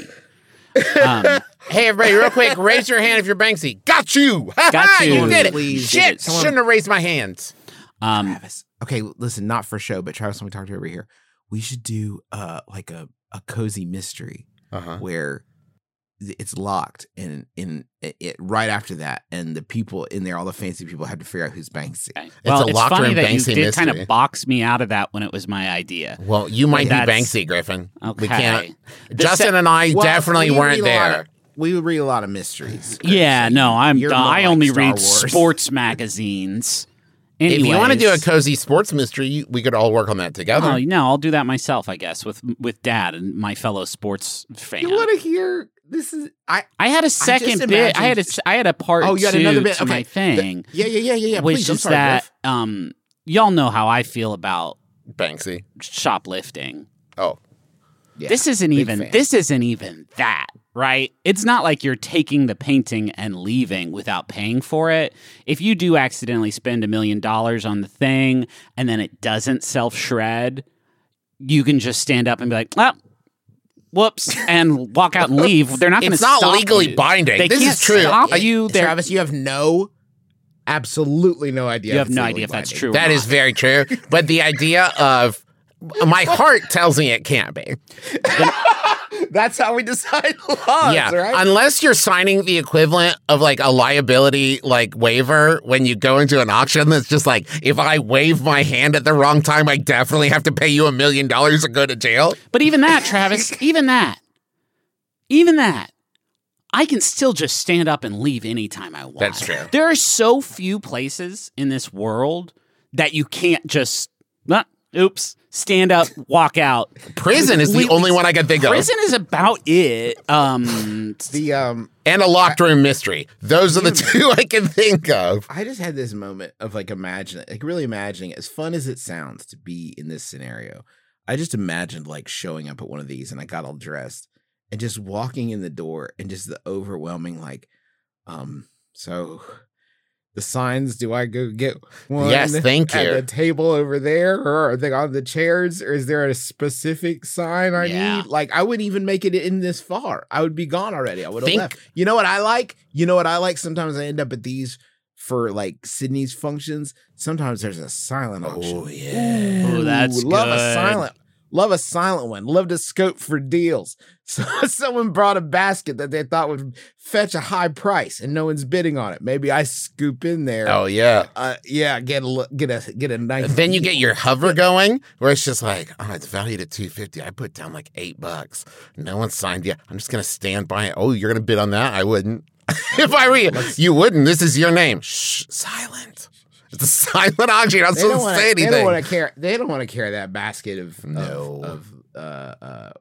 [SPEAKER 5] Um,
[SPEAKER 4] Hey, everybody, real quick, raise your hand if you're Banksy. Got you.
[SPEAKER 5] Got you.
[SPEAKER 4] You did it.
[SPEAKER 3] Please.
[SPEAKER 4] Shit,
[SPEAKER 3] Someone-
[SPEAKER 4] shouldn't have raised my hands.
[SPEAKER 5] um,
[SPEAKER 3] Travis. Okay, listen, not for show, but Travis, when we talked to you over here, we should do uh like a, a cozy mystery
[SPEAKER 4] Uh-huh.
[SPEAKER 3] where th- it's locked and in it, it right after that, and the people in there, all the fancy people, had to figure out who's Banksy.
[SPEAKER 5] okay.
[SPEAKER 4] It's
[SPEAKER 5] well,
[SPEAKER 4] a
[SPEAKER 5] it's
[SPEAKER 4] locker
[SPEAKER 5] funny
[SPEAKER 4] room
[SPEAKER 5] that you
[SPEAKER 4] Banksy
[SPEAKER 5] did kind
[SPEAKER 4] mystery.
[SPEAKER 5] of box me out of that when it was my idea.
[SPEAKER 4] Well, you might be
[SPEAKER 5] That's-
[SPEAKER 4] Banksy, Griffin.
[SPEAKER 5] Okay.
[SPEAKER 4] We can't.
[SPEAKER 5] The
[SPEAKER 4] Justin
[SPEAKER 5] se-
[SPEAKER 4] and I
[SPEAKER 3] Well,
[SPEAKER 4] definitely
[SPEAKER 3] we
[SPEAKER 4] weren't
[SPEAKER 3] read a lot
[SPEAKER 4] there.
[SPEAKER 3] of- we would read a lot of mysteries.
[SPEAKER 5] Yeah,
[SPEAKER 3] So
[SPEAKER 5] no, I'm.
[SPEAKER 3] you're more
[SPEAKER 5] I
[SPEAKER 3] like
[SPEAKER 5] only
[SPEAKER 3] Star
[SPEAKER 5] read
[SPEAKER 3] Wars.
[SPEAKER 5] sports magazines.
[SPEAKER 4] If you want to do a
[SPEAKER 5] Anyways.
[SPEAKER 4] cozy sports mystery, you- we could all work on that together.
[SPEAKER 5] Oh, no, I'll do that myself, I guess, with with Dad and my fellow sports fan.
[SPEAKER 3] You want to hear? This is I.
[SPEAKER 5] I had a second bit. I had a
[SPEAKER 3] imagined-
[SPEAKER 5] I had a part
[SPEAKER 3] Oh, you had
[SPEAKER 5] two
[SPEAKER 3] another bit?
[SPEAKER 5] to
[SPEAKER 3] Okay.
[SPEAKER 5] my thing,
[SPEAKER 3] Yeah, yeah, yeah, yeah, yeah.
[SPEAKER 5] which
[SPEAKER 3] Please, I'm
[SPEAKER 5] is
[SPEAKER 3] sorry,
[SPEAKER 5] that
[SPEAKER 3] Griff.
[SPEAKER 5] um, y'all know how I feel about
[SPEAKER 4] Banksy.
[SPEAKER 5] shoplifting.
[SPEAKER 4] Oh,
[SPEAKER 3] Yeah,
[SPEAKER 5] This isn't
[SPEAKER 3] big
[SPEAKER 5] even
[SPEAKER 3] fan.
[SPEAKER 5] this isn't even that, right? It's not like you're taking the painting and leaving without paying for it. If you do accidentally spend a million dollars on the thing and then it doesn't self-shred, you can just stand up and be like, "Ah, whoops," and walk out and leave. They're not going to
[SPEAKER 4] it's not
[SPEAKER 5] stop
[SPEAKER 4] legally
[SPEAKER 5] you.
[SPEAKER 4] binding.
[SPEAKER 5] They
[SPEAKER 4] This
[SPEAKER 5] can't
[SPEAKER 4] is true.
[SPEAKER 5] stop
[SPEAKER 3] Hey,
[SPEAKER 5] you. They're-
[SPEAKER 3] Travis, you have no, absolutely no idea.
[SPEAKER 5] You
[SPEAKER 3] if
[SPEAKER 5] have
[SPEAKER 3] it's
[SPEAKER 5] no
[SPEAKER 3] legally
[SPEAKER 5] idea if that's
[SPEAKER 3] binding.
[SPEAKER 5] true. or
[SPEAKER 4] That is
[SPEAKER 5] not.
[SPEAKER 4] very true. But the idea of my heart tells me it can't be.
[SPEAKER 3] That's how we decide laws,
[SPEAKER 4] Yeah,
[SPEAKER 3] right?
[SPEAKER 4] unless you're signing the equivalent of like a liability like waiver when you go into an auction that's just like, if I wave my hand at the wrong time, I definitely have to pay you a million dollars and go to jail.
[SPEAKER 5] But even that, Travis, even that, even that, I can still just stand up and leave anytime I want.
[SPEAKER 4] That's true.
[SPEAKER 5] There are so few places in this world that you can't just, uh, oops, stand up, walk out.
[SPEAKER 4] Prison is the
[SPEAKER 5] Completely-
[SPEAKER 4] only one I can think of.
[SPEAKER 5] Prison is about it. Um,
[SPEAKER 3] the um,
[SPEAKER 4] And a locked room mystery. Those are the two I can think of.
[SPEAKER 3] I just had this moment of like imagining, like really imagining, as fun as it sounds to be in this scenario. I just imagined like showing up at one of these, and I got all dressed and just walking in the door, and just the overwhelming like, um, so. The signs, do I go get one
[SPEAKER 4] Yes, thank
[SPEAKER 3] at
[SPEAKER 4] you.
[SPEAKER 3] the table over there, or are they on the chairs, or is there a specific sign I
[SPEAKER 5] Yeah.
[SPEAKER 3] need? Like, I wouldn't even make it in this far. I would be gone already. I would have
[SPEAKER 4] Think-
[SPEAKER 3] left. You know what I like? You know what I like? Sometimes I end up at these for like Sydney's functions. Sometimes there's a silent auction.
[SPEAKER 4] Oh, yeah.
[SPEAKER 5] Oh, that's
[SPEAKER 3] love a
[SPEAKER 5] good.
[SPEAKER 3] silent. Love a silent one. Love to scope for deals. So someone brought a basket that they thought would fetch a high price, and no one's bidding on it. Maybe I scoop in there.
[SPEAKER 4] Oh, yeah.
[SPEAKER 3] Uh, yeah, get a lo- get a get a nice.
[SPEAKER 4] Then you
[SPEAKER 3] deal.
[SPEAKER 4] get your hover going, where it's just like, oh, it's valued at two fifty. I put down like eight bucks. No one's signed yet. I'm just gonna stand by it. Oh, you're gonna bid on that? I wouldn't. If I were you, you wouldn't. This is your name. Shh, silent. It's a silent auction. I'm
[SPEAKER 3] They
[SPEAKER 4] supposed
[SPEAKER 3] don't
[SPEAKER 4] to
[SPEAKER 3] want
[SPEAKER 4] say
[SPEAKER 3] to. They
[SPEAKER 4] anything.
[SPEAKER 3] don't want to carry. They don't want to carry that basket of
[SPEAKER 4] No.
[SPEAKER 3] of, of uh, uh,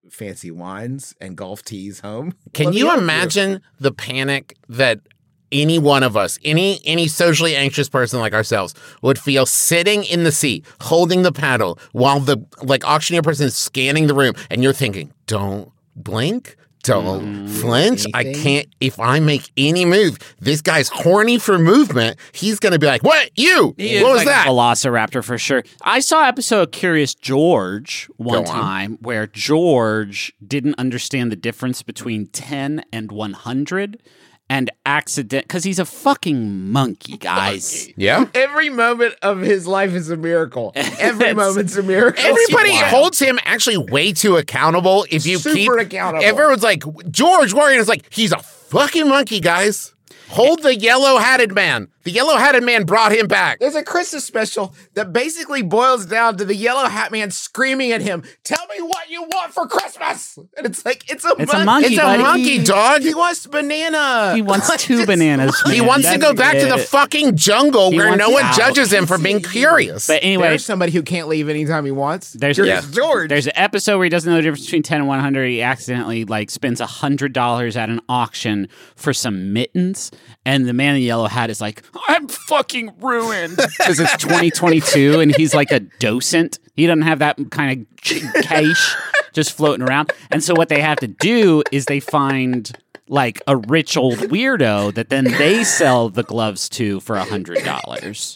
[SPEAKER 3] fancy wines and golf tees home.
[SPEAKER 4] Can
[SPEAKER 3] Let me
[SPEAKER 4] you
[SPEAKER 3] help
[SPEAKER 4] imagine the panic that any one of us, any any socially anxious person like ourselves, would feel sitting in the seat, holding the paddle, while the like auctioneer person is scanning the room, and you're thinking, "Don't blink, don't
[SPEAKER 3] Mm,
[SPEAKER 4] flinch. I
[SPEAKER 3] anything?
[SPEAKER 4] can't. If I make any move, this guy's horny for movement. He's gonna be like, "What? You?
[SPEAKER 5] He is
[SPEAKER 4] What was
[SPEAKER 5] like
[SPEAKER 4] that?"
[SPEAKER 5] a Velociraptor for sure. I saw an episode of Curious George one
[SPEAKER 4] Go on.
[SPEAKER 5] time where George didn't understand the difference between ten and one hundred and accident because he's a fucking monkey, guys.
[SPEAKER 4] Yeah.
[SPEAKER 3] Every moment of his life is a miracle. Every
[SPEAKER 5] It's-
[SPEAKER 3] moment's a miracle.
[SPEAKER 4] Everybody
[SPEAKER 5] wild.
[SPEAKER 4] holds him actually way too accountable. If you
[SPEAKER 3] Super
[SPEAKER 4] keep
[SPEAKER 3] accountable.
[SPEAKER 4] everyone's like George Warren is like he's a fucking monkey, guys. Hold the yellow hatted man. The yellow hatted man brought him back.
[SPEAKER 3] There's a Christmas special that basically boils down to the yellow hat man screaming at him, "Tell me what you want for Christmas!" And it's like, it's a
[SPEAKER 5] It's a
[SPEAKER 3] mon-
[SPEAKER 5] monkey,
[SPEAKER 4] It's a
[SPEAKER 5] buddy.
[SPEAKER 4] monkey, dog.
[SPEAKER 3] He wants banana.
[SPEAKER 5] He wants
[SPEAKER 3] Like,
[SPEAKER 5] two
[SPEAKER 3] it's-
[SPEAKER 5] bananas.
[SPEAKER 4] He
[SPEAKER 5] man.
[SPEAKER 4] wants to
[SPEAKER 5] That's
[SPEAKER 4] go back to the
[SPEAKER 5] it.
[SPEAKER 4] fucking jungle
[SPEAKER 5] He
[SPEAKER 4] where
[SPEAKER 5] wants
[SPEAKER 4] no one
[SPEAKER 5] out.
[SPEAKER 4] judges him for being curious.
[SPEAKER 5] But anyway,
[SPEAKER 3] There's somebody who can't leave anytime he wants.
[SPEAKER 5] There's-
[SPEAKER 3] Here's
[SPEAKER 5] Yeah.
[SPEAKER 3] George.
[SPEAKER 5] There's an episode where he doesn't know the difference between ten and one hundred. He accidentally like spends one hundred dollars at an auction for some mittens. And the man in the yellow hat is like, I'm fucking ruined. Because it's twenty twenty-two and he's like a docent. He doesn't have that kind of cash just floating around. And so what they have to do is they find like a rich old weirdo that then they sell the gloves to for one hundred dollars.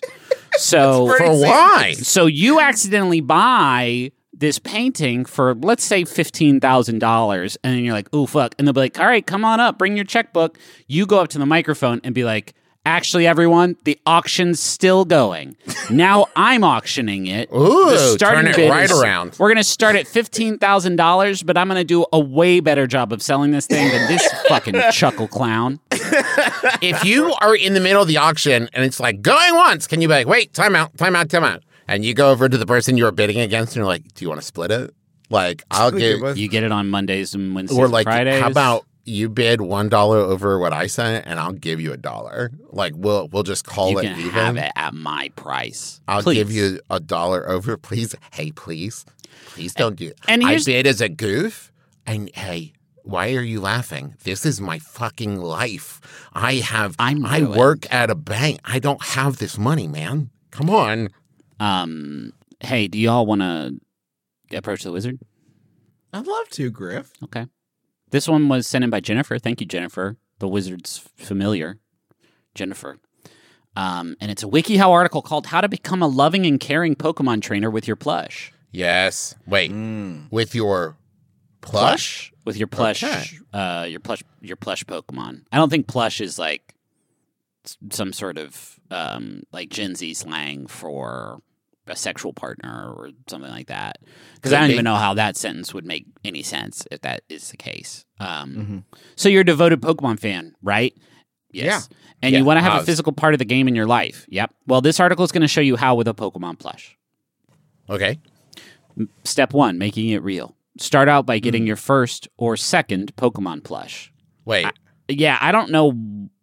[SPEAKER 5] So
[SPEAKER 4] for why?
[SPEAKER 5] so you accidentally buy this painting for, let's say, fifteen thousand dollars, and then you're like, ooh, fuck. And they'll be like, all right, come on up, bring your checkbook. You go up to the microphone and be like, actually, everyone, the auction's still going. Now I'm auctioning it.
[SPEAKER 4] Ooh,
[SPEAKER 5] The starting
[SPEAKER 4] turn it
[SPEAKER 5] bid
[SPEAKER 4] right
[SPEAKER 5] is-
[SPEAKER 4] around.
[SPEAKER 5] We're going to start at fifteen thousand dollars, but I'm going to do a way better job of selling this thing than this fucking chuckle clown.
[SPEAKER 4] If you are in the middle of the auction and it's like going once, can you be like, wait, time out, time out, time out? And you go over to the person you were bidding against and you're like, do you want to split it? Like, I'll give,
[SPEAKER 5] You get it on Mondays and Wednesdays
[SPEAKER 4] or
[SPEAKER 5] and
[SPEAKER 4] like,
[SPEAKER 5] Fridays.
[SPEAKER 4] how about you bid one dollar over what I said and I'll give you a dollar? Like, we'll we'll just call
[SPEAKER 5] you
[SPEAKER 4] it
[SPEAKER 5] can
[SPEAKER 4] even.
[SPEAKER 5] have it at my price.
[SPEAKER 4] I'll
[SPEAKER 5] Please.
[SPEAKER 4] give you a dollar over, please. Hey, please, please don't do it.
[SPEAKER 5] and
[SPEAKER 4] I
[SPEAKER 5] here's-
[SPEAKER 4] bid as a goof, and hey, why are you laughing? This is my fucking life. I have.
[SPEAKER 5] I'm
[SPEAKER 4] I
[SPEAKER 5] ruined.
[SPEAKER 4] work at a bank. I don't have this money, man. Come on.
[SPEAKER 5] Um, hey, do y'all want to approach the wizard?
[SPEAKER 3] I'd love to, Griff.
[SPEAKER 5] Okay. This one was sent in by Jennifer. Thank you, Jennifer. The wizard's familiar, Jennifer. Um, and it's a WikiHow article called "How to Become a Loving and Caring Pokemon Trainer with Your Plush."
[SPEAKER 4] Yes. Wait. With your plush?
[SPEAKER 5] with your plush,
[SPEAKER 4] Okay.
[SPEAKER 5] uh, your plush, your plush Pokemon. I don't think plush is like s- some sort of um, like Gen Z slang for a sexual partner or something like that. Because I
[SPEAKER 4] Could
[SPEAKER 5] don't
[SPEAKER 4] be.
[SPEAKER 5] even know how that sentence would make any sense if that is the case. Um,
[SPEAKER 3] Mm-hmm.
[SPEAKER 5] So you're a devoted Pokemon fan, right? Yes. And
[SPEAKER 4] Yeah,
[SPEAKER 5] you want to have
[SPEAKER 4] I
[SPEAKER 5] a
[SPEAKER 4] was-
[SPEAKER 5] physical part of the game in your life. Yep. Well, this article is going to show you how with a Pokemon plush.
[SPEAKER 4] Okay.
[SPEAKER 5] Step one, making it real. Start out by
[SPEAKER 4] Mm.
[SPEAKER 5] getting your first or second Pokemon plush.
[SPEAKER 4] Wait.
[SPEAKER 5] Yeah, I don't know.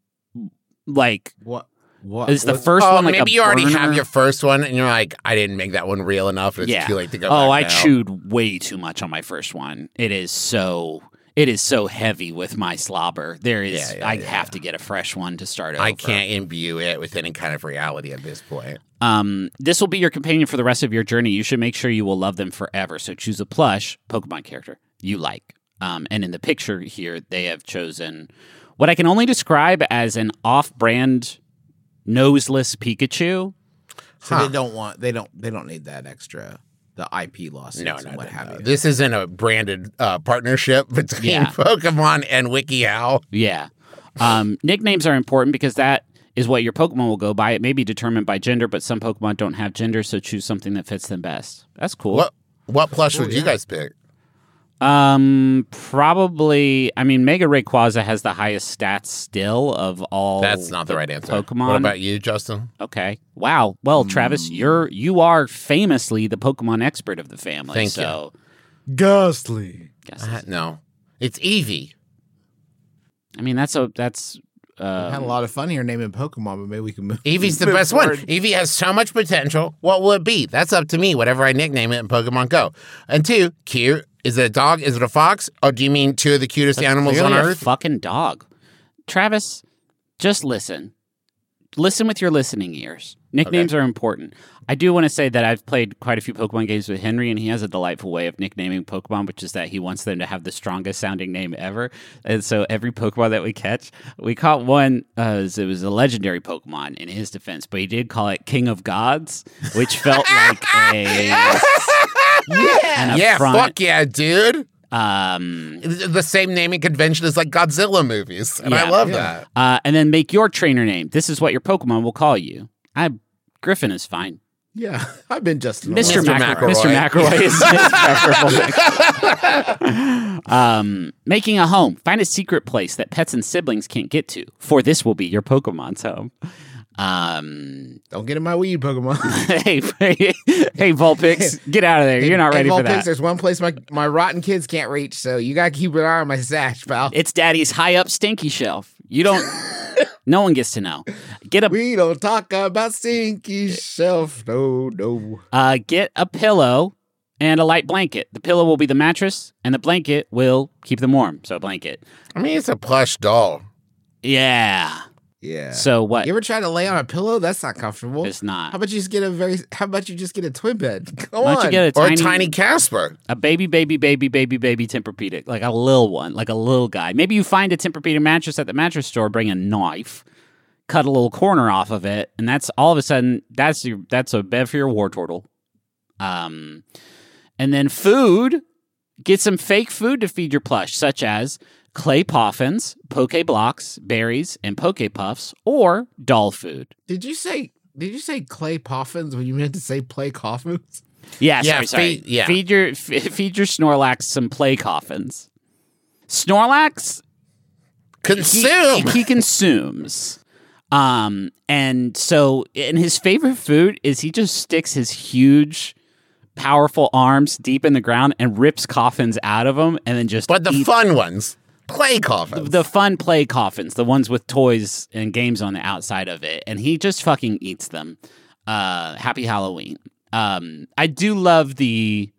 [SPEAKER 5] Like,
[SPEAKER 3] What? What?
[SPEAKER 5] is the
[SPEAKER 3] what-
[SPEAKER 5] first
[SPEAKER 4] oh,
[SPEAKER 5] one like
[SPEAKER 4] maybe
[SPEAKER 5] a
[SPEAKER 4] you already
[SPEAKER 5] burner?
[SPEAKER 4] have your first one, and you're like, I didn't make that one real enough. It's
[SPEAKER 5] yeah.
[SPEAKER 4] too late to go.
[SPEAKER 5] Oh, I
[SPEAKER 4] back now.
[SPEAKER 5] chewed way too much on my first one. It is so. It is so heavy with my slobber. There is.
[SPEAKER 4] Yeah, yeah,
[SPEAKER 5] I
[SPEAKER 4] yeah.
[SPEAKER 5] have to get a fresh one to start over.
[SPEAKER 4] I can't imbue it with any kind of reality at this point.
[SPEAKER 5] Um, this will be your companion for the rest of your journey. You should make sure you will love them forever. So choose a plush Pokemon character you like. Um, and in the picture here, they have chosen what I can only describe as an off-brand noseless Pikachu.
[SPEAKER 3] So
[SPEAKER 4] Huh.
[SPEAKER 3] they don't want. They don't. They don't need that extra. The I P lawsuits
[SPEAKER 4] No,
[SPEAKER 3] and
[SPEAKER 4] no,
[SPEAKER 3] what
[SPEAKER 4] no,
[SPEAKER 3] have
[SPEAKER 4] no.
[SPEAKER 3] you.
[SPEAKER 4] This isn't a branded uh, partnership between
[SPEAKER 5] Yeah.
[SPEAKER 4] Pokemon and WikiHow.
[SPEAKER 5] Yeah. Um, nicknames are important because that is what your Pokemon will go by. It may be determined by gender, but some Pokemon don't have gender, so choose something that fits them best. That's cool.
[SPEAKER 4] What what plush would you guys pick?
[SPEAKER 5] Um, probably. I mean, Mega Rayquaza has the highest stats still of all.
[SPEAKER 4] That's not the right answer.
[SPEAKER 5] Pokemon.
[SPEAKER 4] What about you, Justin?
[SPEAKER 5] Okay. Wow. Well, Travis, you're you are famously the Pokemon expert of the family.
[SPEAKER 4] Thank
[SPEAKER 5] so,
[SPEAKER 3] Ghastly.
[SPEAKER 5] Guess
[SPEAKER 4] Uh, no, it's Eevee.
[SPEAKER 5] I mean, that's a that's uh,
[SPEAKER 3] had a lot of fun here naming Pokemon, but maybe we can move.
[SPEAKER 4] Eevee's the
[SPEAKER 3] move
[SPEAKER 4] best
[SPEAKER 3] forward.
[SPEAKER 4] one. Eevee has so much potential. What will it be? That's up to me, whatever I nickname it in Pokemon Go. And two, cute. Is it a dog? Is it a fox? Or do you mean two of the cutest animals on
[SPEAKER 5] clearly a
[SPEAKER 4] Earth?
[SPEAKER 5] fucking dog. Travis, just listen. Listen with your listening ears. Nicknames are important. I do want to say that I've played quite a few Pokemon games with Henry, and he has a delightful way of nicknaming Pokemon, which is that he wants them to have the strongest sounding name ever. And so every Pokemon that we catch, we caught one, uh, it was a legendary Pokemon in his defense, but he did call it King of Gods, which felt like a...
[SPEAKER 4] yeah, yeah, fuck yeah, dude.
[SPEAKER 5] Um,
[SPEAKER 4] the same naming convention as like Godzilla movies, and
[SPEAKER 5] Yeah.
[SPEAKER 4] I love
[SPEAKER 3] Yeah.
[SPEAKER 4] that.
[SPEAKER 5] uh, and then make your trainer name. This is what your Pokemon will call you. I Griffin is fine.
[SPEAKER 3] Yeah, I've been Justin.
[SPEAKER 5] Mister
[SPEAKER 4] Mister
[SPEAKER 5] Mac-
[SPEAKER 4] McElroy.
[SPEAKER 5] Mister McElroy is, is preferable. um, making a home. Find a secret place that pets and siblings can't get to, for this will be your Pokemon's home. Um,
[SPEAKER 3] Don't get in my weed, Pokemon.
[SPEAKER 5] hey, hey, hey, Vulpix, get out of there. You're not
[SPEAKER 3] Hey,
[SPEAKER 5] ready for
[SPEAKER 3] Vulpix,
[SPEAKER 5] that.
[SPEAKER 3] There's one place my, my rotten kids can't reach, so you gotta keep an eye on my stash, pal.
[SPEAKER 5] It's Daddy's high up stinky shelf. You don't. No one gets to know. Get a
[SPEAKER 3] We don't talk about stinky shelf. No, no.
[SPEAKER 5] uh, get a pillow and a light blanket. The pillow will be the mattress, and the blanket will keep them warm. So a blanket.
[SPEAKER 4] I mean, it's a plush doll.
[SPEAKER 5] Yeah.
[SPEAKER 3] Yeah.
[SPEAKER 5] So what?
[SPEAKER 3] You ever try to lay on a pillow? That's not comfortable.
[SPEAKER 5] It's not.
[SPEAKER 3] How about you just get a very? How about you just get a twin bed? Go
[SPEAKER 5] Why don't
[SPEAKER 3] on.
[SPEAKER 5] you get a
[SPEAKER 4] Or
[SPEAKER 5] tiny,
[SPEAKER 4] a tiny Casper.
[SPEAKER 5] a baby, baby, baby, baby, baby Tempur-Pedic, like a little one, like a little guy. Maybe you find a Tempur-Pedic mattress at the mattress store, bring a knife, cut a little corner off of it, and that's all of a sudden that's your that's a bed for your war turtle. Um, and then food, get some fake food to feed your plush, such as clay poffins, poke blocks, berries, and poke puffs, or doll food.
[SPEAKER 3] Did you say? Did you say clay poffins when you meant to say play coffins?
[SPEAKER 5] Yeah,
[SPEAKER 4] Yeah,
[SPEAKER 5] sorry, sorry.
[SPEAKER 4] feed- yeah.
[SPEAKER 5] Feed your f- feed your Snorlax some play coffins. Snorlax,
[SPEAKER 4] Consume.
[SPEAKER 5] he, he consumes. Um, and so, and his favorite food is he just sticks his huge, powerful arms deep in the ground and rips coffins out of them, and then just
[SPEAKER 4] But the
[SPEAKER 5] eats-
[SPEAKER 4] fun ones. Play coffins.
[SPEAKER 5] the fun play coffins, the ones with toys and games on the outside of it, and he just fucking eats them. Uh, happy Halloween. Um, I do love the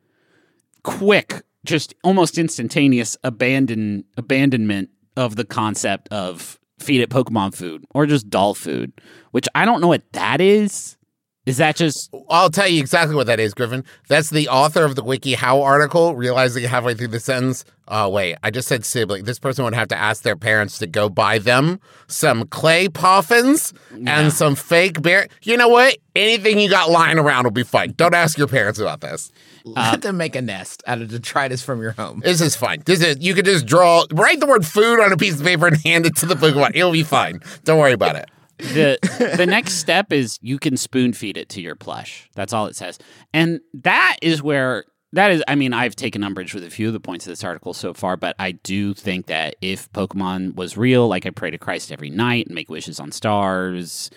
[SPEAKER 5] quick, just almost instantaneous abandon abandonment of the concept of feed it Pokemon food or just doll food, which I don't know what that is. Is that just
[SPEAKER 4] I'll tell you exactly what that is, Griffin. That's the author of the WikiHow article realizing halfway through the sentence, oh, wait, I just said sibling. This person would have to ask their parents to go buy them some clay poffins and some fake bear. You know what? Anything you got lying around will be fine. Don't ask your parents about this.
[SPEAKER 3] Let them make a nest out of detritus from your home.
[SPEAKER 4] This is fine. This is you could just draw, write the word food on a piece of paper and hand it to the Pokemon. It'll be fine. Don't worry about it.
[SPEAKER 5] the the next step is you can spoon feed it to your plush. That's all it says. And that is where that is I mean, I've taken umbrage with a few of the points of this article so far, but I do think that if Pokemon was real, like I pray to Christ every night and make wishes on stars,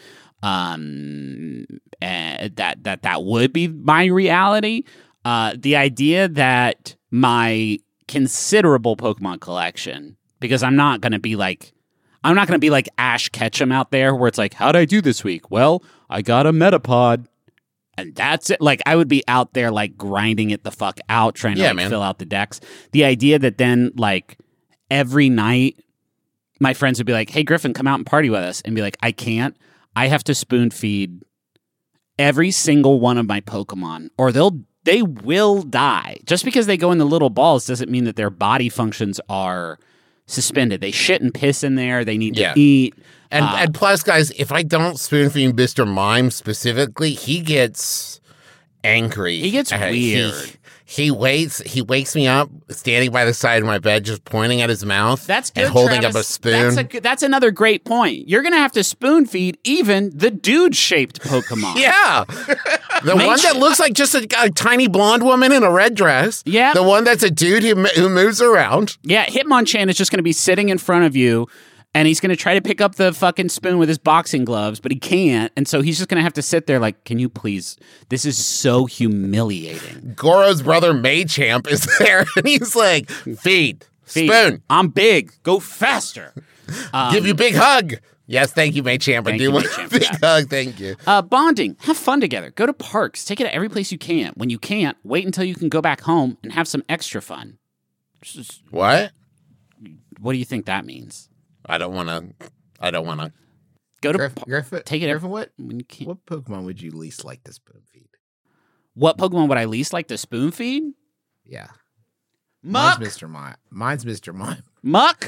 [SPEAKER 5] um and that that that would be my reality. Uh the idea that my considerable Pokemon collection, because I'm not going to be like I'm not going to be like Ash Ketchum out there where it's like, how'd I do this week? Well, I got a Metapod. And that's it. Like, I would be out there, like, grinding it the fuck out, trying to
[SPEAKER 4] Yeah,
[SPEAKER 5] like,
[SPEAKER 4] man.
[SPEAKER 5] fill out the decks. The idea that then, like, every night, my friends would be like, hey, Griffin, come out and party with us. And be like, I can't. I have to spoon feed every single one of my Pokemon, or they'll they will die. Just because they go in the little balls doesn't mean that their body functions are suspended. They shit and piss in there. They need
[SPEAKER 4] Yeah.
[SPEAKER 5] to eat.
[SPEAKER 4] And
[SPEAKER 5] Uh,
[SPEAKER 4] and plus, guys, if I don't spoon feed Mister Mime specifically, he gets angry.
[SPEAKER 5] He gets
[SPEAKER 4] Uh,
[SPEAKER 5] weird.
[SPEAKER 4] He, he waits. He wakes me up, standing by the side of my bed, just pointing at his mouth.
[SPEAKER 5] That's good,
[SPEAKER 4] and holding
[SPEAKER 5] Travis.
[SPEAKER 4] up a spoon.
[SPEAKER 5] That's, a, good- that's another great point. You're going to have to spoon feed even the dude-shaped Pokemon.
[SPEAKER 4] Yeah, the
[SPEAKER 5] Make
[SPEAKER 4] one
[SPEAKER 5] sure-
[SPEAKER 4] that looks like just a, a tiny blonde woman in a red dress.
[SPEAKER 5] Yeah.
[SPEAKER 4] the one that's a dude who mo- who moves around.
[SPEAKER 5] Yeah, Hitmonchan is just going to be sitting in front of you, and he's going to try to pick up the fucking spoon with his boxing gloves, but he can't. And so he's just going to have to sit there like, can you please? This is so humiliating.
[SPEAKER 4] Goro's brother Machamp is there, and he's like, "Feed,
[SPEAKER 5] Feed.
[SPEAKER 4] spoon,
[SPEAKER 5] I'm big. Go faster.
[SPEAKER 4] give you big hug." Yes, thank you, May Champ. I
[SPEAKER 5] Thank
[SPEAKER 4] do
[SPEAKER 5] you,
[SPEAKER 4] want
[SPEAKER 5] May
[SPEAKER 4] a
[SPEAKER 5] Champ, for
[SPEAKER 4] big
[SPEAKER 5] that.
[SPEAKER 4] hug. Thank you.
[SPEAKER 5] Uh, bonding. Have fun together. Go to parks. Take it to every place you can. When you can't, wait until you can go back home and have some extra fun. Just-
[SPEAKER 4] What?
[SPEAKER 5] what do you think that means?
[SPEAKER 4] I don't want to. I don't want to.
[SPEAKER 5] Go to
[SPEAKER 3] Griff,
[SPEAKER 5] par-
[SPEAKER 3] Griffin,
[SPEAKER 5] take it
[SPEAKER 3] Griffin, what,
[SPEAKER 5] when you can't.
[SPEAKER 3] what Pokemon would you least like to spoon feed?
[SPEAKER 5] What Pokemon would I least like to spoon feed?
[SPEAKER 3] Yeah.
[SPEAKER 5] Muck,
[SPEAKER 3] Mine's Mister Mime. Mine's Mister Mime.
[SPEAKER 5] Muck,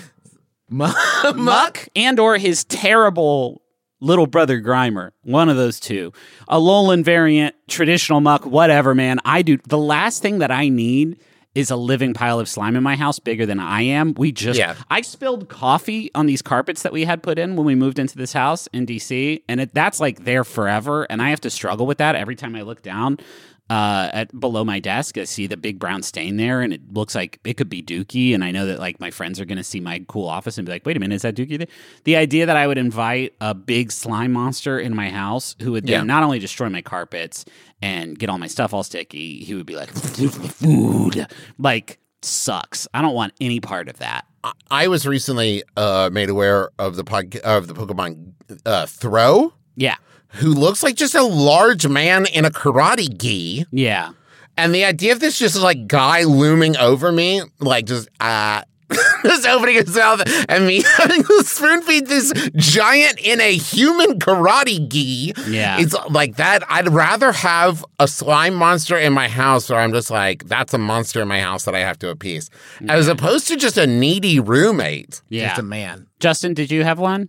[SPEAKER 3] Muck.
[SPEAKER 5] Muck, and or his terrible little brother Grimer. One of those two. A Alolan variant, traditional Muck, whatever, man. I do. The last thing that I need is a living pile of slime in my house bigger than I am. We just,
[SPEAKER 4] Yeah.
[SPEAKER 5] I spilled coffee on these carpets that we had put in when we moved into this house in D C, and it, that's like there forever, and I have to struggle with that every time I look down uh, at below my desk. I see the big brown stain there, and it looks like it could be Dookie, and I know that like my friends are going to see my cool office and be like, wait a minute, is that Dookie there? The idea that I would invite a big slime monster in my house who would then
[SPEAKER 4] Yeah.
[SPEAKER 5] not only destroy my carpets and get all my stuff all sticky, he would be like, food, like, sucks. I don't want any part of that.
[SPEAKER 4] I was recently uh, made aware of the pod- of the Pokemon uh, Throw,
[SPEAKER 5] Yeah.
[SPEAKER 4] who looks like just a large man in a karate gi.
[SPEAKER 5] Yeah.
[SPEAKER 4] And the idea of this just like guy looming over me, like just uh just opening his mouth and me having to spoon feed this giant in a human karate gi.
[SPEAKER 5] Yeah.
[SPEAKER 4] It's like that. I'd rather have a slime monster in my house where I'm just like, that's a monster in my house that I have to appease, as opposed to just a needy roommate.
[SPEAKER 5] Yeah.
[SPEAKER 3] Just a man.
[SPEAKER 5] Justin, did you have one?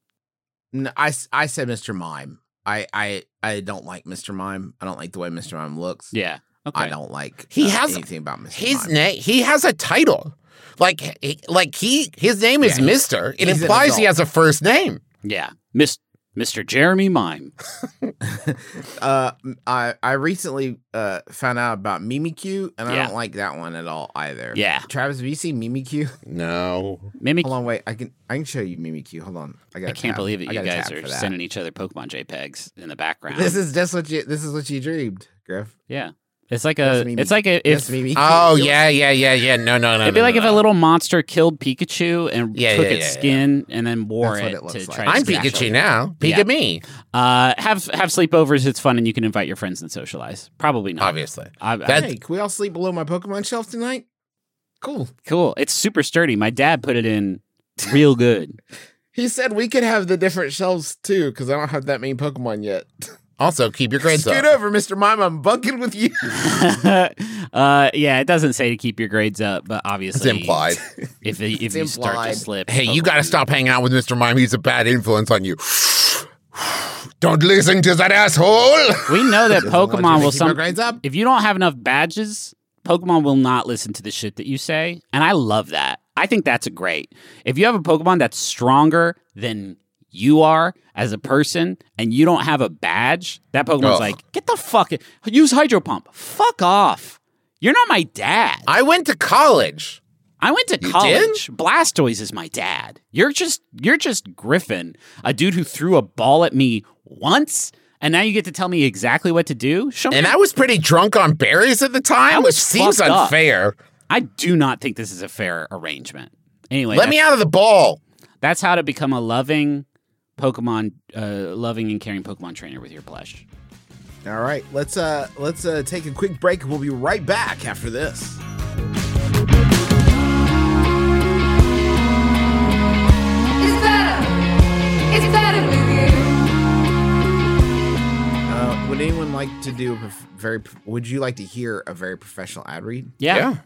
[SPEAKER 3] No, I, s- I said Mister Mime. I, I, I don't like Mister Mime. I don't like the way Mister Mime looks.
[SPEAKER 5] Yeah. Okay.
[SPEAKER 3] I don't like
[SPEAKER 4] He
[SPEAKER 3] uh,
[SPEAKER 4] has-
[SPEAKER 3] anything about Mister
[SPEAKER 4] His
[SPEAKER 3] Mime.
[SPEAKER 4] name, he has a title. Like, he- like he, his name is
[SPEAKER 3] Yeah, he-
[SPEAKER 4] Mister. It
[SPEAKER 3] he's an
[SPEAKER 4] implies he
[SPEAKER 3] adult.
[SPEAKER 4] has a first name.
[SPEAKER 5] Yeah. Miss Mister Jeremy Mime.
[SPEAKER 3] uh, I I recently uh found out about Mimikyu, and I
[SPEAKER 5] Yeah.
[SPEAKER 3] don't like that one at all either.
[SPEAKER 5] Yeah.
[SPEAKER 3] Travis, have you seen Mimikyu?
[SPEAKER 4] No.
[SPEAKER 5] Mimic.
[SPEAKER 3] Hold on, wait. I can I can show you Mimikyu. Hold on. I got.
[SPEAKER 5] I can't believe that
[SPEAKER 3] I
[SPEAKER 5] you
[SPEAKER 3] got a
[SPEAKER 5] guys
[SPEAKER 3] tab
[SPEAKER 5] are
[SPEAKER 3] for that.
[SPEAKER 5] sending each other Pokemon JPEGs in the background.
[SPEAKER 3] This is just what you. This is what you dreamed, Griff.
[SPEAKER 5] yeah. It's like
[SPEAKER 3] That's
[SPEAKER 5] a.
[SPEAKER 3] Mimi-
[SPEAKER 5] It's like a.
[SPEAKER 3] That's
[SPEAKER 5] If
[SPEAKER 3] Mimikyu.
[SPEAKER 4] Oh yeah, yeah, yeah, yeah. No, no, no.
[SPEAKER 5] it'd be
[SPEAKER 4] no,
[SPEAKER 5] like
[SPEAKER 4] no,
[SPEAKER 5] if
[SPEAKER 4] no.
[SPEAKER 5] a little monster killed Pikachu and
[SPEAKER 4] Yeah,
[SPEAKER 5] took
[SPEAKER 4] yeah,
[SPEAKER 5] its
[SPEAKER 4] yeah, yeah.
[SPEAKER 5] skin and then wore
[SPEAKER 3] That's what
[SPEAKER 5] it,
[SPEAKER 3] it looks
[SPEAKER 5] to
[SPEAKER 3] like.
[SPEAKER 5] try to
[SPEAKER 4] I'm
[SPEAKER 5] smash
[SPEAKER 4] Pikachu
[SPEAKER 5] it.
[SPEAKER 4] now. Pika
[SPEAKER 5] Yeah.
[SPEAKER 4] me,
[SPEAKER 5] Uh, have have sleepovers. It's fun and you can invite your friends and socialize. Probably not.
[SPEAKER 4] obviously.
[SPEAKER 5] I, I-
[SPEAKER 4] That-
[SPEAKER 3] Hey, can we all sleep below my Pokemon shelf tonight? Cool.
[SPEAKER 5] cool. It's super sturdy. My dad put it in real good.
[SPEAKER 3] He said we could have the different shelves too, because I don't have that many Pokemon yet.
[SPEAKER 4] Also, keep your grades
[SPEAKER 3] Scoot
[SPEAKER 4] up.
[SPEAKER 3] over, Mister Mime. I'm bunking with you.
[SPEAKER 5] uh, yeah, it doesn't say to keep your grades up, but obviously
[SPEAKER 4] It's implied.
[SPEAKER 5] If if
[SPEAKER 3] It's
[SPEAKER 5] you start to
[SPEAKER 3] implied.
[SPEAKER 5] slip,
[SPEAKER 4] Hey, you
[SPEAKER 5] Pokemon-
[SPEAKER 4] got to stop hanging out with Mister Mime. He's a bad influence on you. Don't listen to that asshole.
[SPEAKER 5] We know that
[SPEAKER 3] Doesn't want you
[SPEAKER 5] Pokemon
[SPEAKER 3] to
[SPEAKER 5] will
[SPEAKER 3] keep our
[SPEAKER 5] some.
[SPEAKER 3] grades up.
[SPEAKER 5] If you don't have enough badges, Pokemon will not listen to the shit that you say, and I love that. I think that's great. If you have a Pokemon that's stronger than you are as a person, and you don't have a badge, that Pokemon's
[SPEAKER 4] Ugh.
[SPEAKER 5] like, get the fuck use Hydro Pump. Fuck off. You're not my dad.
[SPEAKER 4] I went to college.
[SPEAKER 5] I went to
[SPEAKER 4] You
[SPEAKER 5] college. Blastoise is my dad. You're just you're just Griffin, a dude who threw a ball at me once, and now you get to tell me exactly what to do. Show me.
[SPEAKER 4] And I was pretty drunk on berries at the
[SPEAKER 5] I
[SPEAKER 4] time,
[SPEAKER 5] was
[SPEAKER 4] which seems
[SPEAKER 5] fucked up.
[SPEAKER 4] unfair.
[SPEAKER 5] I do not think this is a fair arrangement. Anyway,
[SPEAKER 4] Let me
[SPEAKER 5] that's,
[SPEAKER 4] out of the ball.
[SPEAKER 5] that's how to become a loving Pokemon, uh, loving and caring Pokemon trainer with your plush.
[SPEAKER 3] All right, let's uh let's uh take a quick break. We'll be right back after this.
[SPEAKER 2] It's better. It's better with you.
[SPEAKER 3] Uh, would anyone like to do a prof- very? Would you like to hear a very professional ad read?
[SPEAKER 5] Yeah.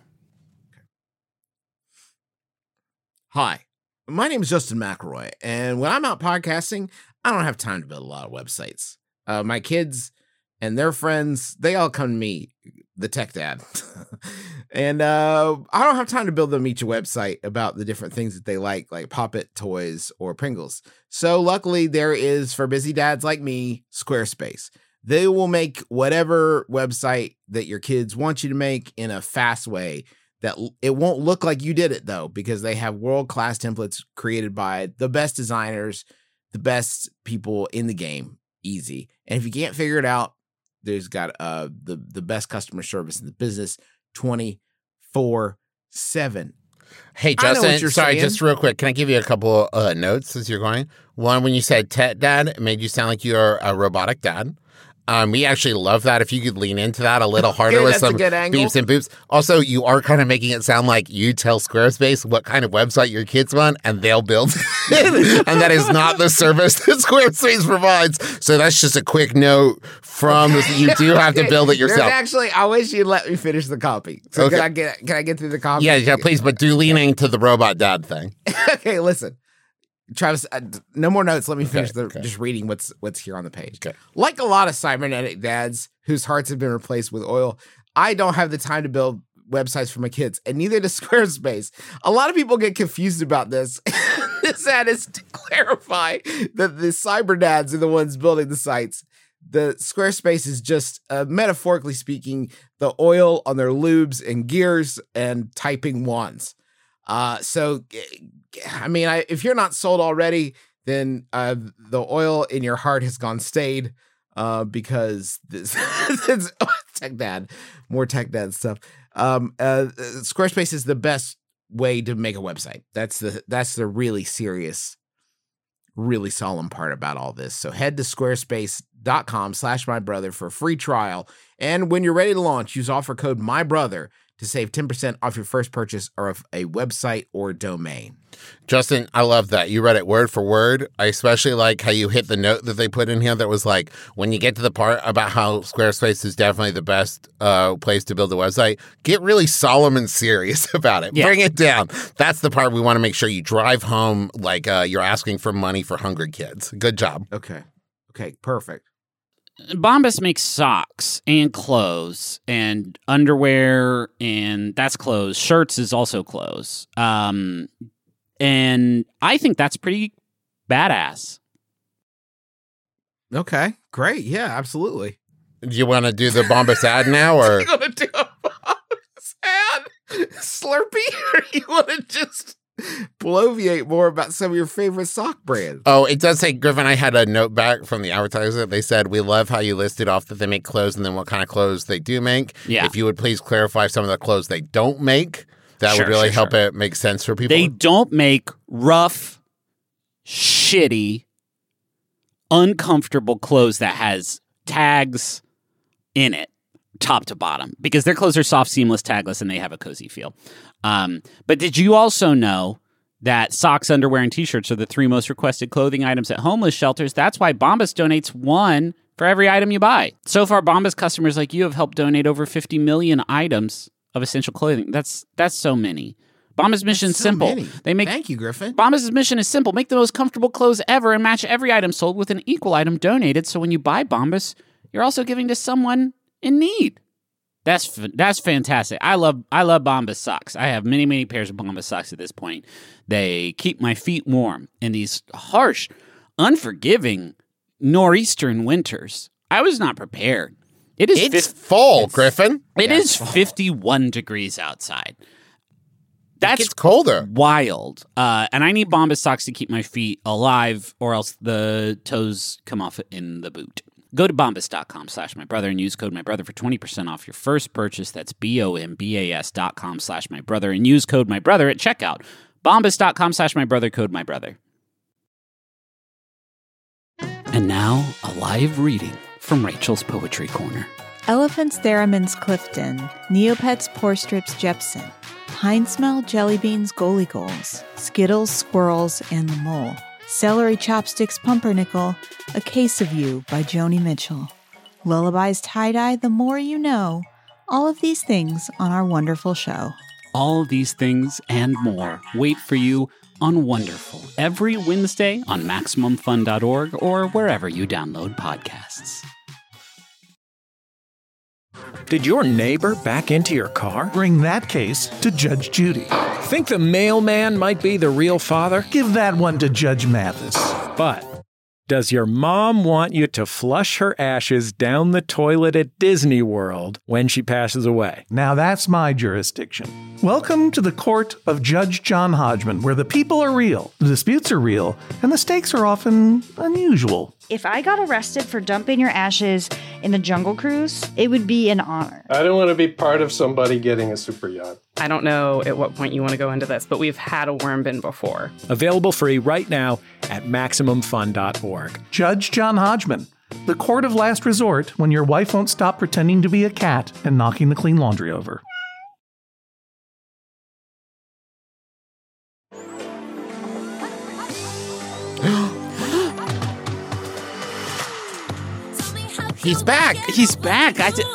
[SPEAKER 3] Hi, my name is Justin McElroy, and when I'm out podcasting, I don't have time to build a lot of websites. Uh, my kids and their friends, they all come to me, the tech dad, and uh, I don't have time to build them each a website about the different things that they like, like Pop-It toys or Pringles. So luckily, there is, for busy dads like me, Squarespace. They will make whatever website that your kids want you to make in a fast way. That l- it won't look like you did it though, because they have world-class templates created by the best designers, the best people in the game. Easy. And if you can't figure it out, there's got uh the the best customer service in the business, twenty-four seven.
[SPEAKER 4] Hey,
[SPEAKER 3] I know what
[SPEAKER 4] Justin,
[SPEAKER 3] you're
[SPEAKER 4] sorry,
[SPEAKER 3] saying.
[SPEAKER 4] just real quick. Can I give you a couple uh, notes as you're going? One, when you said Tet Dad, it made you sound like you're a robotic dad. Um, we actually love that. If you could lean into that a little harder
[SPEAKER 3] Okay,
[SPEAKER 4] with
[SPEAKER 3] that's a
[SPEAKER 4] some
[SPEAKER 3] good angle.
[SPEAKER 4] beeps and boops. Also, you are kind of making it sound like you tell Squarespace what kind of website your kids want, and they'll build it. And that is not the service that Squarespace provides. So that's just a quick note from this. You do have to build it
[SPEAKER 3] There's
[SPEAKER 4] yourself.
[SPEAKER 3] actually, I wish you'd let me finish the copy. So
[SPEAKER 4] Okay.
[SPEAKER 3] can I get can I get through the copy?
[SPEAKER 4] Yeah, yeah, please, but do lean into the robot dad thing.
[SPEAKER 3] Okay, listen. Travis, uh, no more notes. Let me finish the
[SPEAKER 4] okay.
[SPEAKER 3] just reading what's what's here on the page.
[SPEAKER 4] Okay.
[SPEAKER 3] Like a lot of cybernetic dads whose hearts have been replaced with oil, I don't have the time to build websites for my kids, and neither does Squarespace. A lot of people get confused about this. This ad is to clarify that the cyber dads are the ones building the sites. The Squarespace is just, uh, metaphorically speaking, the oil on their lubes and gears and typing wands. Uh, so, I mean, I, if you're not sold already, then uh, the oil in your heart has gone stayed uh, because this, this tech dad, more tech dad stuff. Um, uh, Squarespace is the best way to make a website. That's the that's the really serious, really solemn part about all this. So head to squarespace.com slash my brother for a free trial. And when you're ready to launch, use offer code my brother to save ten percent off your first purchase of a website or domain.
[SPEAKER 4] Justin, I love that. You read it word for word. I especially like how you hit the note that they put in here that was like, when you get to the part about how Squarespace is definitely the best uh, place to build a website, get really solemn and serious about it.
[SPEAKER 5] Yeah.
[SPEAKER 4] Bring it down. That's the part we want to make sure you drive home like uh, you're asking for money for hungry kids. Good job.
[SPEAKER 3] Okay. Okay, perfect.
[SPEAKER 5] Bombas makes socks and clothes and underwear, and that's clothes. Shirts is also clothes. Um, and I think that's pretty badass.
[SPEAKER 3] Okay, great. Yeah, absolutely.
[SPEAKER 4] Do you want to do the Bombas ad now, or
[SPEAKER 3] You want to do a Bombas ad, Slurpee, or you want to just bloviate more about some of your favorite sock brands?
[SPEAKER 4] Oh, it does say, Griffin, I had a note back from the advertiser. They said, we love how you listed off that they make clothes and then what kind of clothes they do make.
[SPEAKER 5] Yeah.
[SPEAKER 4] If you would please clarify some of the clothes they don't make, that
[SPEAKER 5] Sure,
[SPEAKER 4] would really
[SPEAKER 5] sure,
[SPEAKER 4] help
[SPEAKER 5] sure.
[SPEAKER 4] it make sense for people.
[SPEAKER 5] They don't make rough, shitty, uncomfortable clothes that has tags in it, top to bottom, because their clothes are soft, seamless, tagless, and they have a cozy feel. Um, but did you also know that socks, underwear, and t-shirts are the three most requested clothing items at homeless shelters? That's why Bombas donates one for every item you buy. So far, Bombas customers like you have helped donate over fifty million items of essential clothing. That's that's so many. Bombas' mission is
[SPEAKER 3] So
[SPEAKER 5] simple.
[SPEAKER 3] many.
[SPEAKER 5] They make
[SPEAKER 3] Thank you, Griffin.
[SPEAKER 5] Bombas' mission is simple. Make the most comfortable clothes ever and match every item sold with an equal item donated. So when you buy Bombas, you're also giving to someone in need. That's f- that's fantastic. I love I love Bombas socks. I have many many pairs of Bombas socks at this point. They keep my feet warm in these harsh, unforgiving nor'eastern winters. I was not prepared. It is
[SPEAKER 4] It's
[SPEAKER 5] fif-
[SPEAKER 4] fall, Griffin.
[SPEAKER 5] it is fifty-one degrees outside. That's
[SPEAKER 4] It's colder.
[SPEAKER 5] wild. Uh, and I need Bombas socks to keep my feet alive, or else the toes come off in the boot. Go to bombas.com slash my brother and use code my brother for twenty percent off your first purchase. That's B-O-M-B-A-S dot com slash my brother and use code my brother at checkout. Bombas.com slash my brother, code my brother. And now, a live reading from Rachel's Poetry Corner.
[SPEAKER 6] Elephants Theremin's Clifton, Neopets Pore Strips Jepson, Pine Smell Jelly Beans Goalie Goals, Skittles Squirrels and the Mole, Celery Chopsticks Pumpernickel, A Case of You by Joni Mitchell, Lullabies Tie-Dye The More You Know, all of these things on our wonderful show.
[SPEAKER 5] All these things and more wait for you on Wonderful every Wednesday on Maximum Fun dot org or wherever you download podcasts.
[SPEAKER 7] Did your neighbor back into your car?
[SPEAKER 8] Bring that case to Judge Judy.
[SPEAKER 7] Think the mailman might be the real father?
[SPEAKER 8] Give that one to Judge Mathis.
[SPEAKER 7] But does your mom want you to flush her ashes down the toilet at Disney World when she passes away?
[SPEAKER 8] Now that's my jurisdiction. Welcome to the court of Judge John Hodgman, where the people are real, the disputes are real, and the stakes are often unusual.
[SPEAKER 9] If I got arrested for dumping your ashes in the Jungle Cruise, it would be an honor.
[SPEAKER 8] I don't want to be part of somebody getting a super yacht.
[SPEAKER 10] I don't know at what point you want to go into this, but we've had a worm bin before.
[SPEAKER 7] Available free right now at Maximum Fun dot org.
[SPEAKER 8] Judge John Hodgman. The court of last resort when your wife won't stop pretending to be a cat and knocking the clean laundry over.
[SPEAKER 4] He's back.
[SPEAKER 5] He's back. I d-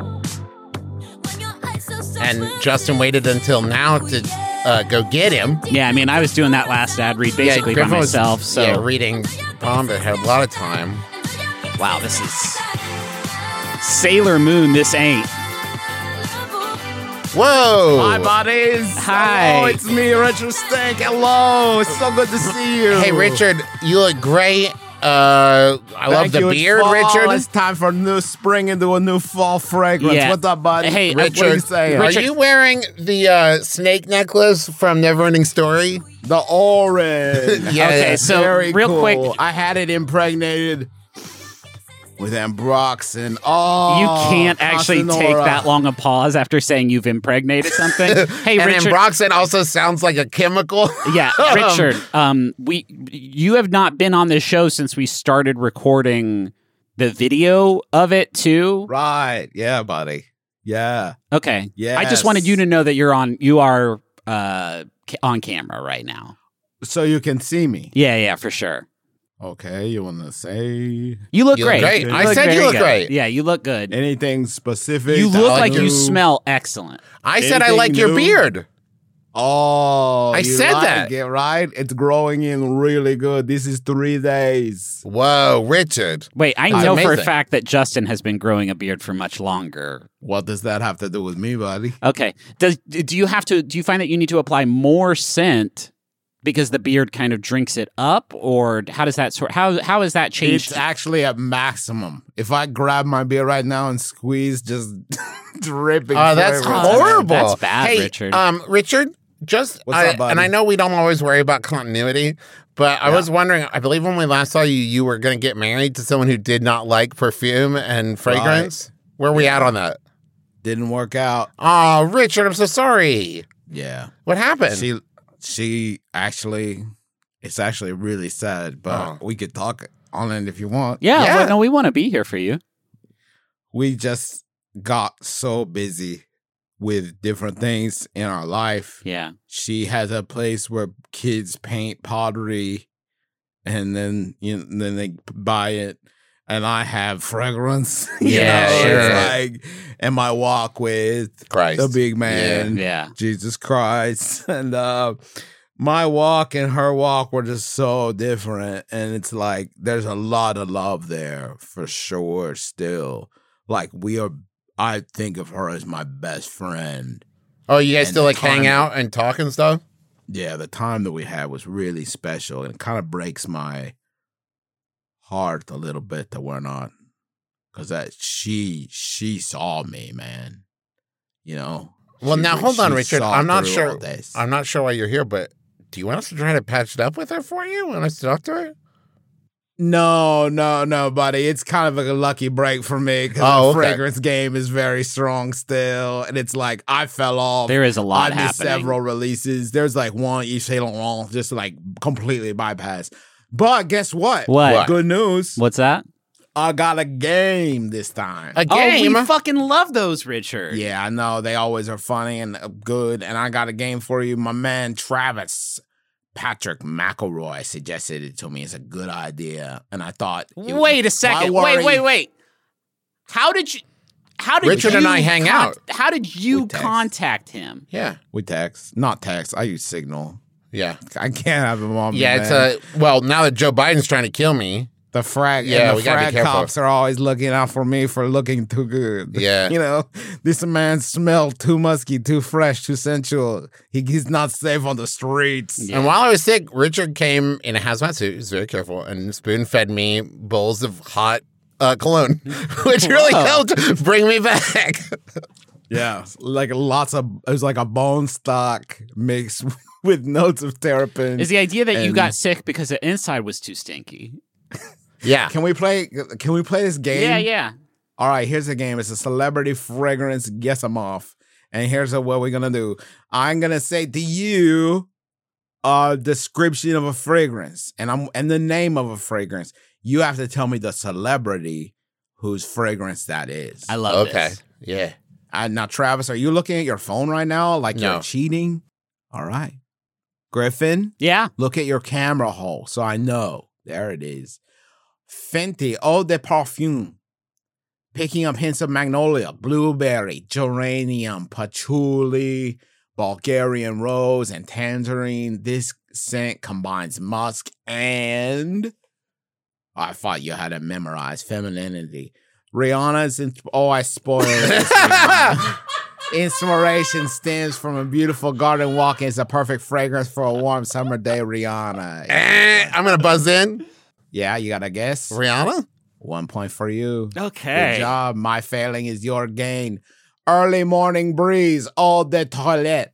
[SPEAKER 4] And Justin waited until now to uh, go get him.
[SPEAKER 5] yeah, I mean, I was doing that last ad read basically
[SPEAKER 4] yeah,
[SPEAKER 5] by
[SPEAKER 4] Griffin was,
[SPEAKER 5] myself. So
[SPEAKER 4] yeah, reading Bomb, but had a lot of time.
[SPEAKER 5] wow, this is Sailor Moon. This ain't.
[SPEAKER 4] Whoa!
[SPEAKER 3] Hi, buddies.
[SPEAKER 5] Hi.
[SPEAKER 3] Oh, it's me, Richard Stank. Hello. It's so good to see you.
[SPEAKER 4] Hey, Richard, you look great. Uh, I love
[SPEAKER 3] Thank
[SPEAKER 4] the
[SPEAKER 3] you. It's
[SPEAKER 4] beard,
[SPEAKER 3] fall.
[SPEAKER 4] Richard.
[SPEAKER 3] It's time for a new spring into a new fall fragrance.
[SPEAKER 5] Yeah.
[SPEAKER 3] What's up, buddy?
[SPEAKER 5] Hey,
[SPEAKER 3] what are you
[SPEAKER 4] Richard,
[SPEAKER 3] saying?
[SPEAKER 4] are you wearing the uh, snake necklace from Neverending Story?
[SPEAKER 3] The orange.
[SPEAKER 4] Yeah.
[SPEAKER 5] Okay, so
[SPEAKER 3] Very
[SPEAKER 5] real
[SPEAKER 3] cool.
[SPEAKER 5] quick,
[SPEAKER 3] I had it impregnated with ambroxan. Oh,
[SPEAKER 5] you can't actually take
[SPEAKER 3] Constanora.
[SPEAKER 5] that long a pause after saying you've impregnated something. Hey,
[SPEAKER 4] and
[SPEAKER 5] Richard.
[SPEAKER 4] ambroxan also sounds like a chemical.
[SPEAKER 5] Yeah, Richard. Um, we you have not been on this show since we started recording the video of it too.
[SPEAKER 3] Right. Yeah, buddy. Yeah.
[SPEAKER 5] Okay.
[SPEAKER 3] Yes.
[SPEAKER 5] I just wanted you to know that you're on. You are uh ca- on camera right now.
[SPEAKER 3] So you can see me.
[SPEAKER 5] Yeah, yeah, for sure.
[SPEAKER 3] Okay. You want to say
[SPEAKER 5] You look
[SPEAKER 4] You look
[SPEAKER 5] great.
[SPEAKER 4] great.
[SPEAKER 5] You
[SPEAKER 4] I
[SPEAKER 5] look
[SPEAKER 4] said you
[SPEAKER 5] very
[SPEAKER 4] look
[SPEAKER 5] good.
[SPEAKER 4] great.
[SPEAKER 5] Yeah, you look good.
[SPEAKER 3] anything specific?
[SPEAKER 5] You
[SPEAKER 3] that
[SPEAKER 5] look
[SPEAKER 3] I
[SPEAKER 5] like you
[SPEAKER 3] do?
[SPEAKER 5] smell excellent.
[SPEAKER 4] I said I
[SPEAKER 3] Anything
[SPEAKER 4] like your
[SPEAKER 3] new?
[SPEAKER 4] beard.
[SPEAKER 3] Oh,
[SPEAKER 4] I
[SPEAKER 3] you
[SPEAKER 4] said
[SPEAKER 3] like
[SPEAKER 4] that.
[SPEAKER 3] it, right? It's growing in really good. This is three days.
[SPEAKER 4] Whoa, Richard.
[SPEAKER 5] Wait, I
[SPEAKER 4] That's
[SPEAKER 5] know for a
[SPEAKER 4] amazing.
[SPEAKER 5] fact that Justin has been growing a beard for much longer.
[SPEAKER 3] What does that have to do with me, buddy?
[SPEAKER 5] Okay. Does do you have to? Do you find that you need to apply more scent because the beard kind of drinks it up, or how does that sort? How how has that changed?
[SPEAKER 3] It's actually at maximum. If I grab my beer right now and squeeze, just dripping.
[SPEAKER 4] Oh, that's
[SPEAKER 3] flavor.
[SPEAKER 4] horrible.
[SPEAKER 5] That's bad,
[SPEAKER 4] hey,
[SPEAKER 5] Richard.
[SPEAKER 4] Um, Richard, just
[SPEAKER 3] What's
[SPEAKER 4] I,
[SPEAKER 3] up, buddy?
[SPEAKER 4] and I know we don't always worry about continuity, but I
[SPEAKER 3] Yeah.
[SPEAKER 4] was wondering. I believe when we last saw you, you were going to get married to someone who did not like perfume and fragrance. Where are we at on that?
[SPEAKER 3] Didn't work out.
[SPEAKER 4] Oh, Richard, I'm so sorry.
[SPEAKER 3] Yeah.
[SPEAKER 4] What happened?
[SPEAKER 3] She she actually it's actually really sad, but
[SPEAKER 4] Oh.
[SPEAKER 3] we could talk on it if you want.
[SPEAKER 5] yeah,
[SPEAKER 4] yeah.
[SPEAKER 5] well, no, we want to be here for you.
[SPEAKER 3] We just got so busy with different things in our life.
[SPEAKER 5] Yeah.
[SPEAKER 3] She has a place where kids paint pottery and then you know, then they buy it. And I have fragrance. you
[SPEAKER 4] Yeah,
[SPEAKER 3] know,
[SPEAKER 4] sure.
[SPEAKER 3] It's like, and my walk with
[SPEAKER 4] Christ.
[SPEAKER 3] the big man,
[SPEAKER 5] Yeah.
[SPEAKER 3] Jesus Christ. And uh, my walk and her walk were just so different. And it's like, there's a lot of love there for sure still. Like, we are, I think of her as my best friend.
[SPEAKER 4] Oh, you guys
[SPEAKER 3] And
[SPEAKER 4] still
[SPEAKER 3] the
[SPEAKER 4] like hang
[SPEAKER 3] time-
[SPEAKER 4] out and talk and stuff?
[SPEAKER 3] Yeah, the time that we had was really special. And it kind of breaks my heart a little bit that we're not, because that she she saw me, man. You know.
[SPEAKER 4] Well,
[SPEAKER 3] She-
[SPEAKER 4] now hold on,
[SPEAKER 3] she
[SPEAKER 4] Richard.
[SPEAKER 3] saw
[SPEAKER 4] I'm not
[SPEAKER 3] through
[SPEAKER 4] sure.
[SPEAKER 3] all this.
[SPEAKER 4] I'm not sure why you're here, but do you want us to try to patch it up with her for you? Want us to talk to her?
[SPEAKER 3] No, no, no, buddy. It's kind of like a lucky break for me because
[SPEAKER 4] Oh,
[SPEAKER 3] the
[SPEAKER 4] okay.
[SPEAKER 3] fragrance game is very strong still, and it's like I fell off.
[SPEAKER 5] There is a lot
[SPEAKER 3] I missed
[SPEAKER 5] happening.
[SPEAKER 3] several releases. There's like one Yves Saint Laurent just like completely bypassed. But guess what?
[SPEAKER 5] What? What?
[SPEAKER 3] Good news.
[SPEAKER 5] What's that?
[SPEAKER 3] I got a game this time.
[SPEAKER 4] A
[SPEAKER 5] Oh,
[SPEAKER 4] game?
[SPEAKER 5] we fucking love those, Richard.
[SPEAKER 3] Yeah, I know. They always are funny and uh, good. And I got a game for you. My man Travis Patrick McElroy suggested it to me. It's a good idea. And I thought, it-
[SPEAKER 5] Wait a second.
[SPEAKER 3] why
[SPEAKER 5] Wait,
[SPEAKER 3] worry?
[SPEAKER 5] wait, wait. How did you? How did
[SPEAKER 4] Richard
[SPEAKER 5] you
[SPEAKER 4] and I hang out.
[SPEAKER 5] How did you
[SPEAKER 3] We text.
[SPEAKER 5] contact him?
[SPEAKER 4] Yeah.
[SPEAKER 3] We text. Not text. I use Signal.
[SPEAKER 4] Yeah.
[SPEAKER 3] I can't have him on me,
[SPEAKER 4] Yeah, it's
[SPEAKER 3] man.
[SPEAKER 4] a well, now that Joe Biden's trying to kill me.
[SPEAKER 3] The frag,
[SPEAKER 4] Yeah,
[SPEAKER 3] and
[SPEAKER 4] we
[SPEAKER 3] the
[SPEAKER 4] gotta be
[SPEAKER 3] frag
[SPEAKER 4] careful.
[SPEAKER 3] cops are always looking out for me for looking too good.
[SPEAKER 4] Yeah.
[SPEAKER 3] You know, this man smelled too musky, too fresh, too sensual. He, he's not safe on the streets.
[SPEAKER 5] Yeah.
[SPEAKER 4] And while I was sick, Richard came in a hazmat suit. He was very careful and spoon fed me bowls of hot uh, cologne, which really helped bring me back.
[SPEAKER 3] Yeah, like lots of, it was like a bone stock mixed with notes of terrapin.
[SPEAKER 5] Is the idea that you
[SPEAKER 3] And-
[SPEAKER 5] got sick because the inside was too stinky?
[SPEAKER 4] Yeah.
[SPEAKER 3] Can we play? Can we play this game?
[SPEAKER 5] Yeah, yeah.
[SPEAKER 3] All right, here's the game. It's a celebrity fragrance guess 'em off. And here's what we're gonna do. I'm gonna say to you a description of a fragrance, and I'm and the name of a fragrance. You have to tell me the celebrity whose fragrance that is.
[SPEAKER 5] I love
[SPEAKER 4] Okay.
[SPEAKER 5] this.
[SPEAKER 4] Yeah.
[SPEAKER 3] Uh, now, Travis, are you looking at your phone right now like
[SPEAKER 4] No.
[SPEAKER 3] you're cheating? All right. Griffin,
[SPEAKER 5] Yeah.
[SPEAKER 3] look at your camera hole so I know. There it is. Fenty Eau de Parfum. Picking up hints of magnolia, blueberry, geranium, patchouli, Bulgarian rose, and tangerine. This scent combines musk and... I thought you had it memorized. Femininity. Rihanna's... In- oh, I spoiled it. Inspiration stems from a beautiful garden walk and is a perfect fragrance for a warm summer day, Rihanna.
[SPEAKER 4] Eh, I'm going to buzz in.
[SPEAKER 3] Yeah, you got to guess?
[SPEAKER 4] Rihanna?
[SPEAKER 3] One point for you.
[SPEAKER 5] Okay.
[SPEAKER 3] Good job. My failing is your gain. Early morning breeze, eau de toilette.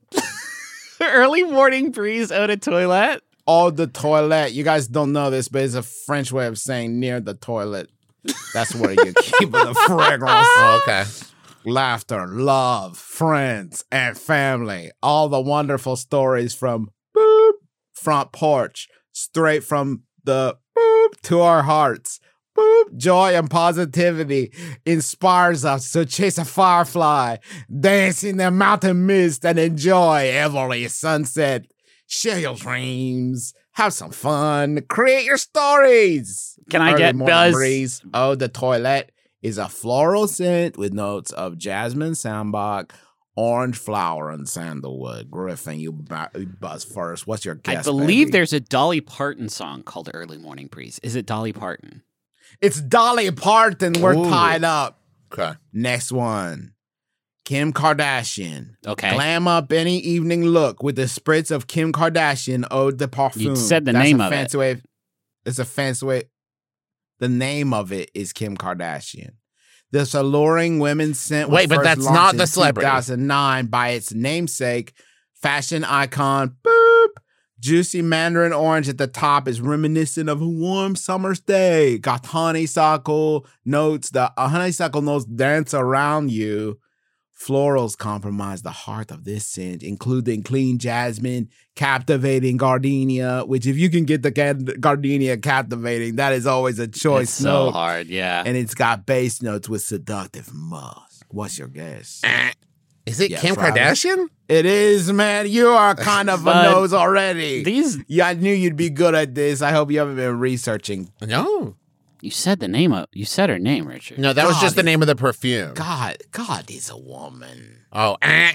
[SPEAKER 5] Early morning breeze out of toilet.
[SPEAKER 3] Eau de toilette. You guys don't know this, but it's a French way of saying near the toilet. That's where you keep the fragrance.
[SPEAKER 4] Oh, okay.
[SPEAKER 3] Laughter, love, friends, and family. All the wonderful stories from boop, front porch, straight from the boop to our hearts. Boop, joy and positivity inspires us to chase a firefly, dance in the mountain mist, and enjoy every sunset. Share your dreams, have some fun, create your stories.
[SPEAKER 5] Can I
[SPEAKER 3] Early
[SPEAKER 5] get
[SPEAKER 3] morning
[SPEAKER 5] Buzz?
[SPEAKER 3] breeze. Oh, the toilet is a floral scent with notes of jasmine, sambac, orange flower, and sandalwood. Griffin, you bu- you buzz first. What's your guess?
[SPEAKER 5] I believe
[SPEAKER 3] baby?
[SPEAKER 5] there's a Dolly Parton song called Early Morning Breeze. Is it Dolly Parton?
[SPEAKER 3] It's Dolly Parton. We're
[SPEAKER 4] Ooh.
[SPEAKER 3] tied up.
[SPEAKER 4] Okay.
[SPEAKER 3] Next one. Kim Kardashian.
[SPEAKER 5] Okay.
[SPEAKER 3] Glam up any evening look with the spritz of Kim Kardashian eau de parfum.
[SPEAKER 5] You said the
[SPEAKER 3] That's
[SPEAKER 5] name
[SPEAKER 3] a
[SPEAKER 5] of it.
[SPEAKER 3] fancy way. It's a fancy way. The name of it is Kim Kardashian. This alluring women's scent was
[SPEAKER 4] Wait, but
[SPEAKER 3] first
[SPEAKER 4] that's
[SPEAKER 3] launched
[SPEAKER 4] not
[SPEAKER 3] in
[SPEAKER 4] the celebrity.
[SPEAKER 3] two thousand nine by its namesake, fashion icon, boop. Juicy mandarin orange at the top is reminiscent of a warm summer's day. Got honeysuckle notes. The uh, honeysuckle notes dance around you. Florals compromise the heart of this scent, including clean jasmine, captivating gardenia, which if you can get the ga- gardenia captivating, that is always a choice
[SPEAKER 5] It's so
[SPEAKER 3] note.
[SPEAKER 5] hard, yeah.
[SPEAKER 3] And it's got bass notes with seductive musk. What's your guess?
[SPEAKER 4] Eh, Is it
[SPEAKER 3] Yeah,
[SPEAKER 4] Kim
[SPEAKER 3] Travis.
[SPEAKER 4] Kardashian?
[SPEAKER 3] It is, man. You are kind of a
[SPEAKER 5] But
[SPEAKER 3] nose already.
[SPEAKER 5] These
[SPEAKER 3] Yeah, I knew you'd be good at this. I hope you haven't been researching.
[SPEAKER 4] No.
[SPEAKER 5] you said the name of you said her name, Richard.
[SPEAKER 4] No, that was
[SPEAKER 3] God,
[SPEAKER 4] just the
[SPEAKER 3] it-
[SPEAKER 4] name of the perfume.
[SPEAKER 3] God, God is a woman.
[SPEAKER 4] Oh, eh.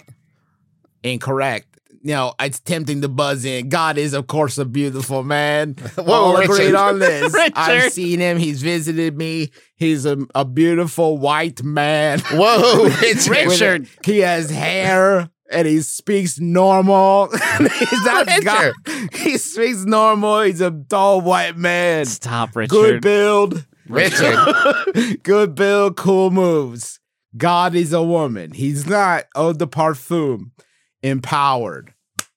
[SPEAKER 3] Incorrect. No, it's tempting to buzz in. God is, of course, a beautiful man.
[SPEAKER 4] Whoa,
[SPEAKER 3] All agreed
[SPEAKER 4] Richard.
[SPEAKER 3] on this. I've
[SPEAKER 5] Richard.
[SPEAKER 3] seen him. He's visited me. He's a, a beautiful white man.
[SPEAKER 4] Whoa, Richard.
[SPEAKER 5] Richard.
[SPEAKER 3] He has hair and he speaks normal. That's God. He speaks normal. He's a tall white man.
[SPEAKER 5] Stop, Richard.
[SPEAKER 3] Good build.
[SPEAKER 4] Richard.
[SPEAKER 3] Good build, cool moves. God is a woman. He's not eau de parfum. Empowered,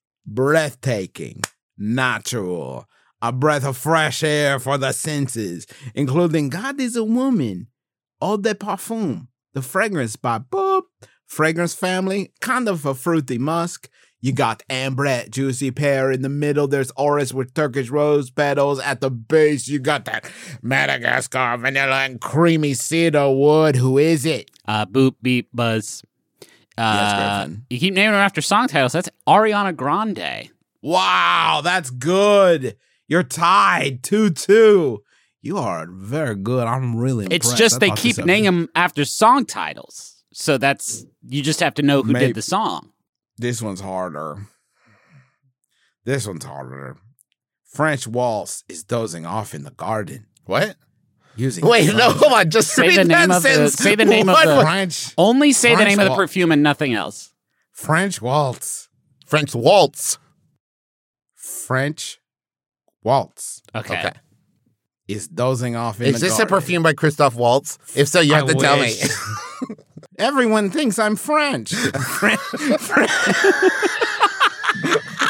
[SPEAKER 3] breathtaking, natural, a breath of fresh air for the senses, including God is a woman. Eau de parfum, the fragrance by Boop. Fragrance family, kind of a fruity musk. You got ambrette, juicy pear in the middle. There's orris with Turkish rose petals at the base. You got that Madagascar vanilla and creamy cedar wood. Who is it?
[SPEAKER 5] Uh, boop, beep, buzz. Uh,
[SPEAKER 3] Yes, Griffin.
[SPEAKER 5] you keep naming them after song titles. That's Ariana Grande.
[SPEAKER 3] Wow, that's good. You're tied two two. You are very good. I'm really
[SPEAKER 5] It's
[SPEAKER 3] impressed.
[SPEAKER 5] just
[SPEAKER 3] I
[SPEAKER 5] they
[SPEAKER 3] thought
[SPEAKER 5] keep
[SPEAKER 3] this
[SPEAKER 5] naming them after song titles. So that's you just have to know who
[SPEAKER 3] Maybe.
[SPEAKER 5] did the song.
[SPEAKER 3] This one's harder. This one's harder. French Waltz is dozing off in the garden.
[SPEAKER 4] What?
[SPEAKER 3] Using
[SPEAKER 4] Wait,
[SPEAKER 3] the
[SPEAKER 4] no,
[SPEAKER 3] sun.
[SPEAKER 4] hold on. Just
[SPEAKER 5] Say
[SPEAKER 4] read
[SPEAKER 5] the
[SPEAKER 4] that
[SPEAKER 5] name of the-
[SPEAKER 4] sentence.
[SPEAKER 5] say the name of
[SPEAKER 4] What
[SPEAKER 5] the-
[SPEAKER 4] was-
[SPEAKER 3] French
[SPEAKER 5] Only say the
[SPEAKER 3] French
[SPEAKER 5] name of the
[SPEAKER 3] Wal-
[SPEAKER 5] perfume and nothing else.
[SPEAKER 3] French Waltz.
[SPEAKER 4] French waltz.
[SPEAKER 3] French Waltz
[SPEAKER 5] Okay.
[SPEAKER 4] Okay.
[SPEAKER 3] is dozing off in
[SPEAKER 4] Is
[SPEAKER 3] the
[SPEAKER 4] this
[SPEAKER 3] garden.
[SPEAKER 4] a perfume by Christoph Waltz? If so, you have
[SPEAKER 3] I
[SPEAKER 4] to tell me.
[SPEAKER 3] wish. Everyone thinks I'm French. French.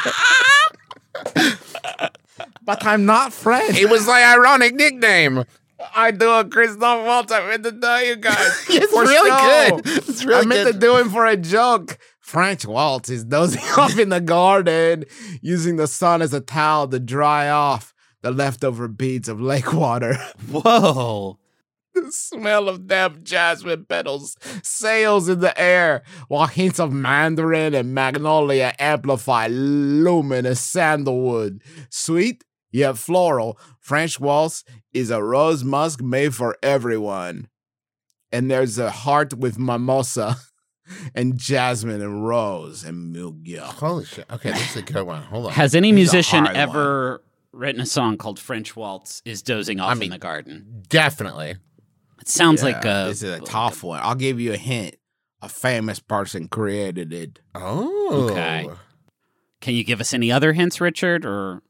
[SPEAKER 3] But I'm not French.
[SPEAKER 4] It was my ironic nickname.
[SPEAKER 3] I do a Christoph Waltz. I meant to tell you guys.
[SPEAKER 4] It's
[SPEAKER 3] For
[SPEAKER 4] really
[SPEAKER 3] show.
[SPEAKER 4] good. It's really
[SPEAKER 3] I meant
[SPEAKER 4] good.
[SPEAKER 3] to do him for a joke. French Waltz is dozing off in the garden, using the sun as a towel to dry off the leftover beads of lake water.
[SPEAKER 5] Whoa.
[SPEAKER 3] The smell of damp jasmine petals sails in the air, while hints of mandarin and magnolia amplify luminous sandalwood. Sweet yet floral, French Waltz is a rose musk made for everyone. And there's a heart with mimosa and jasmine and rose and milga.
[SPEAKER 4] Holy shit. Okay, this is a good one. Hold on.
[SPEAKER 5] Has any
[SPEAKER 3] It's a
[SPEAKER 5] musician
[SPEAKER 3] hard
[SPEAKER 5] ever written a song called French Waltz is Dozing Off
[SPEAKER 4] I mean,
[SPEAKER 5] in the Garden?
[SPEAKER 4] Definitely.
[SPEAKER 5] It sounds
[SPEAKER 3] Yeah,
[SPEAKER 5] like a...
[SPEAKER 3] this is a tough one. I'll give you a hint. A famous person created it.
[SPEAKER 4] Oh.
[SPEAKER 5] Okay. Can you give us any other hints, Richard? Or